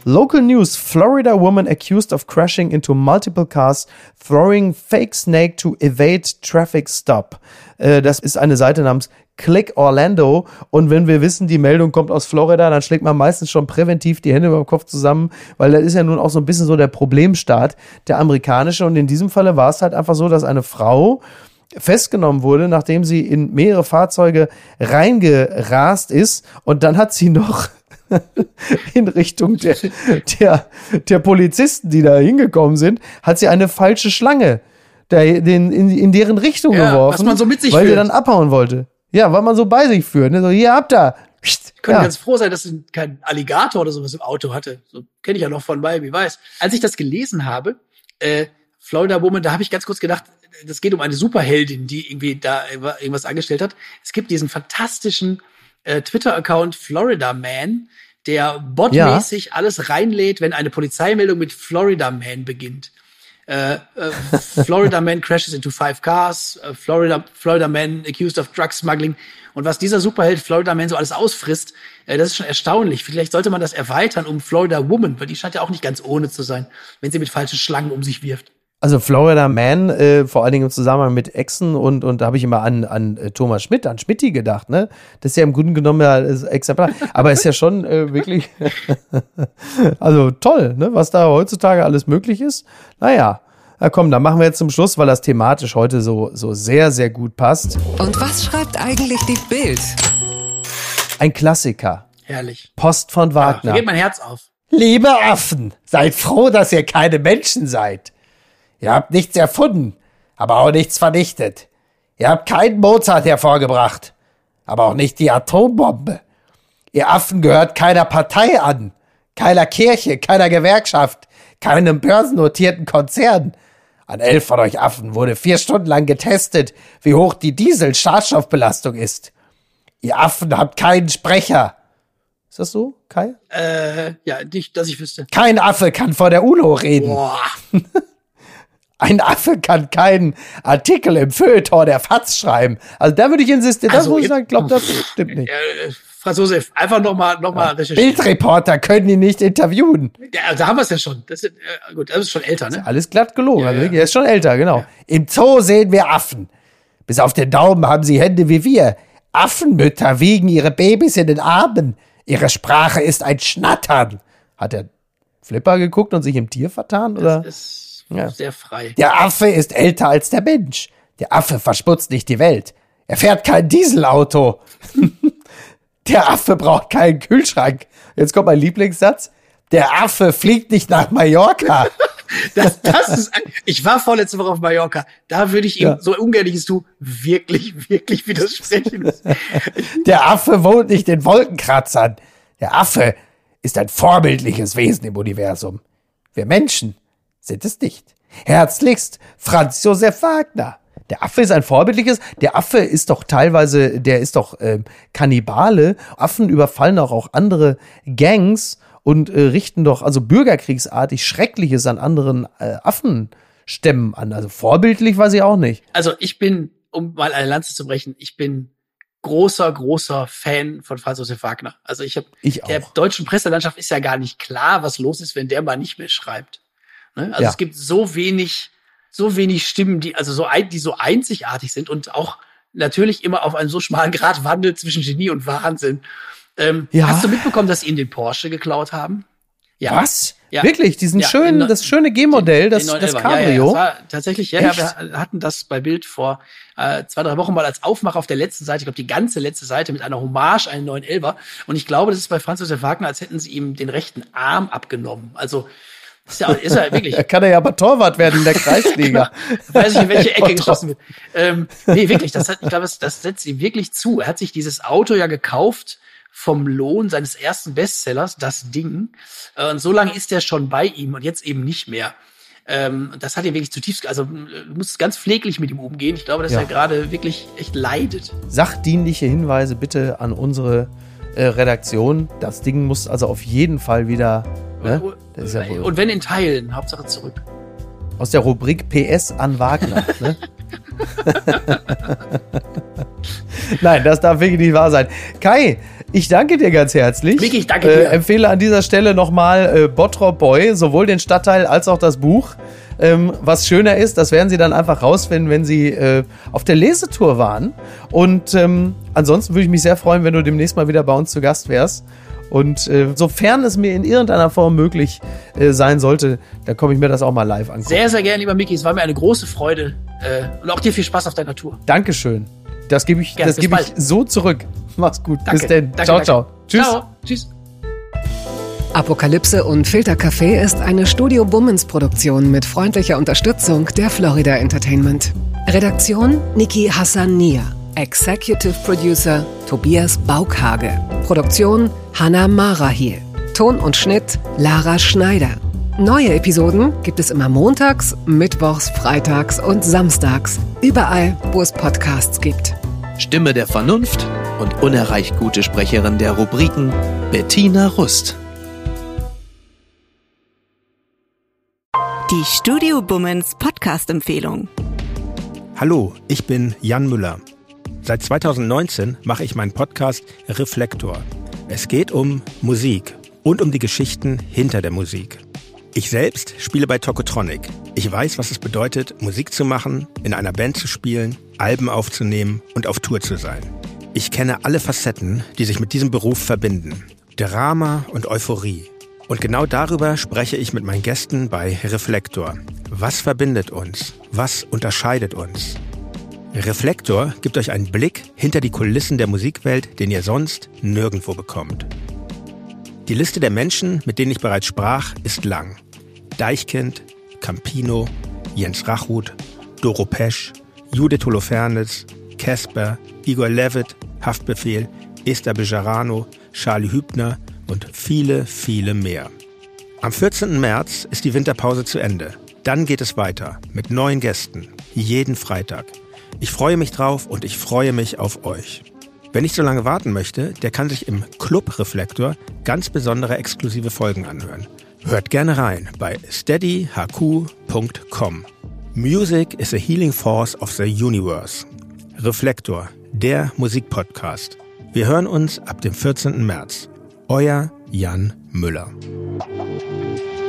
Local News, Florida woman accused of crashing into multiple cars, throwing fake snake to evade traffic stop. Äh, das ist eine Seite namens Click Orlando. Und wenn wir wissen, die Meldung kommt aus Florida, dann schlägt man meistens schon präventiv die Hände über dem Kopf zusammen, weil das ist ja nun auch so ein bisschen so der Problemstaat, der amerikanische. Und in diesem Falle war es halt einfach so, dass eine Frau festgenommen wurde, nachdem sie in mehrere Fahrzeuge reingerast ist. Und dann hat sie noch in Richtung der, der, der Polizisten, die da hingekommen sind, hat sie eine falsche Schlange der, den, in, in deren Richtung ja, geworfen, was man so mit sich weil führt. sie dann abhauen wollte. Ja, weil man so bei sich führt. Ne? So, hier habt ihr. Ich könnte ja. ganz froh sein, dass sie kein Alligator oder sowas im Auto hatte. So kenne ich ja noch von Miami Vice. Als ich das gelesen habe, äh, Florida Woman, da habe ich ganz kurz gedacht, das geht um eine Superheldin, die irgendwie da irgendwas angestellt hat. Es gibt diesen fantastischen äh, Twitter-Account Florida Man, der botmäßig ja. alles reinlädt, wenn eine Polizeimeldung mit Florida Man beginnt. Äh, äh, Florida Man crashes into five cars, äh, Florida, Florida Man accused of drug smuggling. Und was dieser Superheld Florida Man so alles ausfrisst, äh, das ist schon erstaunlich. Vielleicht sollte man das erweitern um Florida Woman, weil die scheint ja auch nicht ganz ohne zu sein, wenn sie mit falschen Schlangen um sich wirft. Also Florida Man, äh, vor allen Dingen im Zusammenhang mit Echsen und und da habe ich immer an an äh, Thomas Schmidt, an Schmidti gedacht, ne? Das ist ja im Grunde genommen ja das Exemplar, aber ist ja schon äh, wirklich, also toll, ne? Was da heutzutage alles möglich ist. Naja, na komm, dann machen wir jetzt zum Schluss, weil das thematisch heute so so sehr sehr gut passt. Und was schreibt eigentlich die Bild? Ein Klassiker. Herrlich. Post von Wagner. Ja, da geht mein Herz auf. Liebe Affen, seid froh, dass ihr keine Menschen seid. Ihr habt nichts erfunden, aber auch nichts vernichtet. Ihr habt keinen Mozart hervorgebracht, aber auch nicht die Atombombe. Ihr Affen gehört keiner Partei an, keiner Kirche, keiner Gewerkschaft, keinem börsennotierten Konzern. An elf von euch Affen wurde vier Stunden lang getestet, wie hoch die Diesel-Schadstoffbelastung ist. Ihr Affen habt keinen Sprecher. Ist das so, Kai? Äh, ja, nicht, dass ich wüsste. Kein Affe kann vor der UNO reden. Boah. Ein Affe kann keinen Artikel im Feuilleton der F A Z schreiben. Also da würde ich insistieren, das Also, muss ich sagen, glaube, das stimmt nicht. Äh, Franz Josef, einfach nochmal noch mal recherchieren. Bildreporter können ihn nicht interviewen. Ja, da haben wir es ja schon. Das ist, äh, gut, das ist schon älter, ne? Alles glatt gelogen. Ja, also, ja. er ist schon älter, genau. Ja. Im Zoo sehen wir Affen. Bis auf den Daumen haben sie Hände wie wir. Affenmütter wiegen ihre Babys in den Armen. Ihre Sprache ist ein Schnattern. Hat der Flipper geguckt und sich im Tier vertan? Oder? Das ist Ja. sehr frei. Der Affe ist älter als der Mensch. Der Affe verschmutzt nicht die Welt. Er fährt kein Dieselauto. Der Affe braucht keinen Kühlschrank. Jetzt kommt mein Lieblingssatz. Der Affe fliegt nicht nach Mallorca. Das, das ist, ein, ich war vorletzte Woche auf Mallorca. Da würde ich ihm, Ja. so ungern ich es tue, wirklich, wirklich widersprechen. Der Affe wohnt nicht in Wolkenkratzern. Der Affe ist ein vorbildliches Wesen im Universum. Wir Menschen sind es nicht. Herzlichst, Franz Josef Wagner. Der Affe ist ein vorbildliches, der Affe ist doch teilweise, der ist doch ähm, Kannibale. Affen überfallen auch, auch andere Gangs und äh, richten doch also bürgerkriegsartig Schreckliches an anderen äh, Affenstämmen an. Also vorbildlich weiß ich auch nicht. Also ich bin, um mal eine Lanze zu brechen, ich bin großer, großer Fan von Franz Josef Wagner. Also ich habe, Ich der auch. deutschen Presselandschaft ist ja gar nicht klar, was los ist, wenn der mal nicht mehr schreibt. Ne? Also Ja. es gibt so wenig, so wenig Stimmen, die also so ein, die so einzigartig sind und auch natürlich immer auf einem so schmalen Grad wandelt zwischen Genie und Wahnsinn. Ähm, Ja. Hast du mitbekommen, dass sie ihn den Porsche geklaut haben? Ja. Was? Ja. Wirklich? Diesen Ja, schönen, den- das schöne G-Modell, das, Den das neun elfer. Ja, ja, Cabrio? das war tatsächlich, ja, ja, Echt? wir hatten das bei Bild vor äh, zwei, drei Wochen mal als Aufmacher auf der letzten Seite, ich glaube die ganze letzte Seite mit einer Hommage, einen neun elfer. Und ich glaube, das ist bei Franz Josef Wagner, als hätten sie ihm den rechten Arm abgenommen. Also ist ja, ist ja wirklich. Da kann er ja aber Torwart werden in der Kreisliga. Weiß ich, in welche Ecke Gott, geschossen wird. Ähm, nee, wirklich, das hat, ich glaube, das, das setzt ihm wirklich zu. Er hat sich dieses Auto ja gekauft vom Lohn seines ersten Bestsellers, das Ding. Äh, Und so lange ist er schon bei ihm und jetzt eben nicht mehr. Ähm, das hat ihn wirklich zutiefst, also du musst ganz pfleglich mit ihm umgehen. Ich glaube, dass Ja. er gerade wirklich echt leidet. Sachdienliche Hinweise bitte an unsere äh, Redaktion. Das Ding muss also auf jeden Fall wieder, ne? Das ist ja wohl Und wenn in Teilen, Hauptsache zurück. aus der Rubrik P S an Wagner. Ne? Nein, das darf wirklich nicht wahr sein. Kai, Ich danke dir ganz herzlich. Micky, ich danke dir. Äh, empfehle an dieser Stelle nochmal äh, Bottrop Boy, sowohl den Stadtteil als auch das Buch. Ähm, was schöner ist, das werden Sie dann einfach rausfinden, wenn Sie äh, auf der Lesetour waren. Und ähm, ansonsten würde ich mich sehr freuen, wenn du demnächst mal wieder bei uns zu Gast wärst. Und äh, sofern es mir in irgendeiner Form möglich äh, sein sollte, dann komme ich mir das auch mal live angucken. Sehr, sehr gerne, lieber Micky. Es war mir eine große Freude. Äh, und auch dir viel Spaß auf deiner Tour. Dankeschön. Das gebe ich, Gerne, das gebe ich so zurück. Mach's gut. Danke. Bis denn. Danke, Ciao, danke. ciao. Tschüss. Ciao. Tschüss. Apokalypse und Filtercafé ist eine Studio Bummens Produktion mit freundlicher Unterstützung der Florida Entertainment. Redaktion Niki Hassania. Executive Producer Tobias Baukhage. Produktion Hannah Marahiel. Ton und Schnitt Lara Schneider. Neue Episoden gibt es immer montags, mittwochs, freitags und samstags. Überall, wo es Podcasts gibt. Stimme der Vernunft und unerreicht gute Sprecherin der Rubriken Bettina Rust. Die Studio Bummens Podcast-Empfehlung. Hallo, ich bin Jan Müller. Seit zweitausendneunzehn mache ich meinen Podcast Reflektor. Es geht um Musik und um die Geschichten hinter der Musik. Ich selbst spiele bei Tokotronic. Ich weiß, was es bedeutet, Musik zu machen, in einer Band zu spielen, Alben aufzunehmen und auf Tour zu sein. Ich kenne alle Facetten, die sich mit diesem Beruf verbinden. Drama und Euphorie. Und genau darüber spreche ich mit meinen Gästen bei Reflektor. Was verbindet uns? Was unterscheidet uns? Reflektor gibt euch einen Blick hinter die Kulissen der Musikwelt, den ihr sonst nirgendwo bekommt. Die Liste der Menschen, mit denen ich bereits sprach, ist lang. Deichkind, Campino, Jens Rachut, Doro Pesch, Judith Holofernes, Casper, Igor Levit, Haftbefehl, Esther Bejarano, Charlie Hübner und viele, viele mehr. Am vierzehnten März ist die Winterpause zu Ende. Dann geht es weiter mit neuen Gästen, jeden Freitag. Ich freue mich drauf und ich freue mich auf euch. Wer nicht so lange warten möchte, der kann sich im Club Reflektor ganz besondere exklusive Folgen anhören. Hört gerne rein bei steady h q punkt com. Music is a healing force of the universe. Reflektor, der Musikpodcast. Wir hören uns ab dem vierzehnten März. Euer Jan Müller.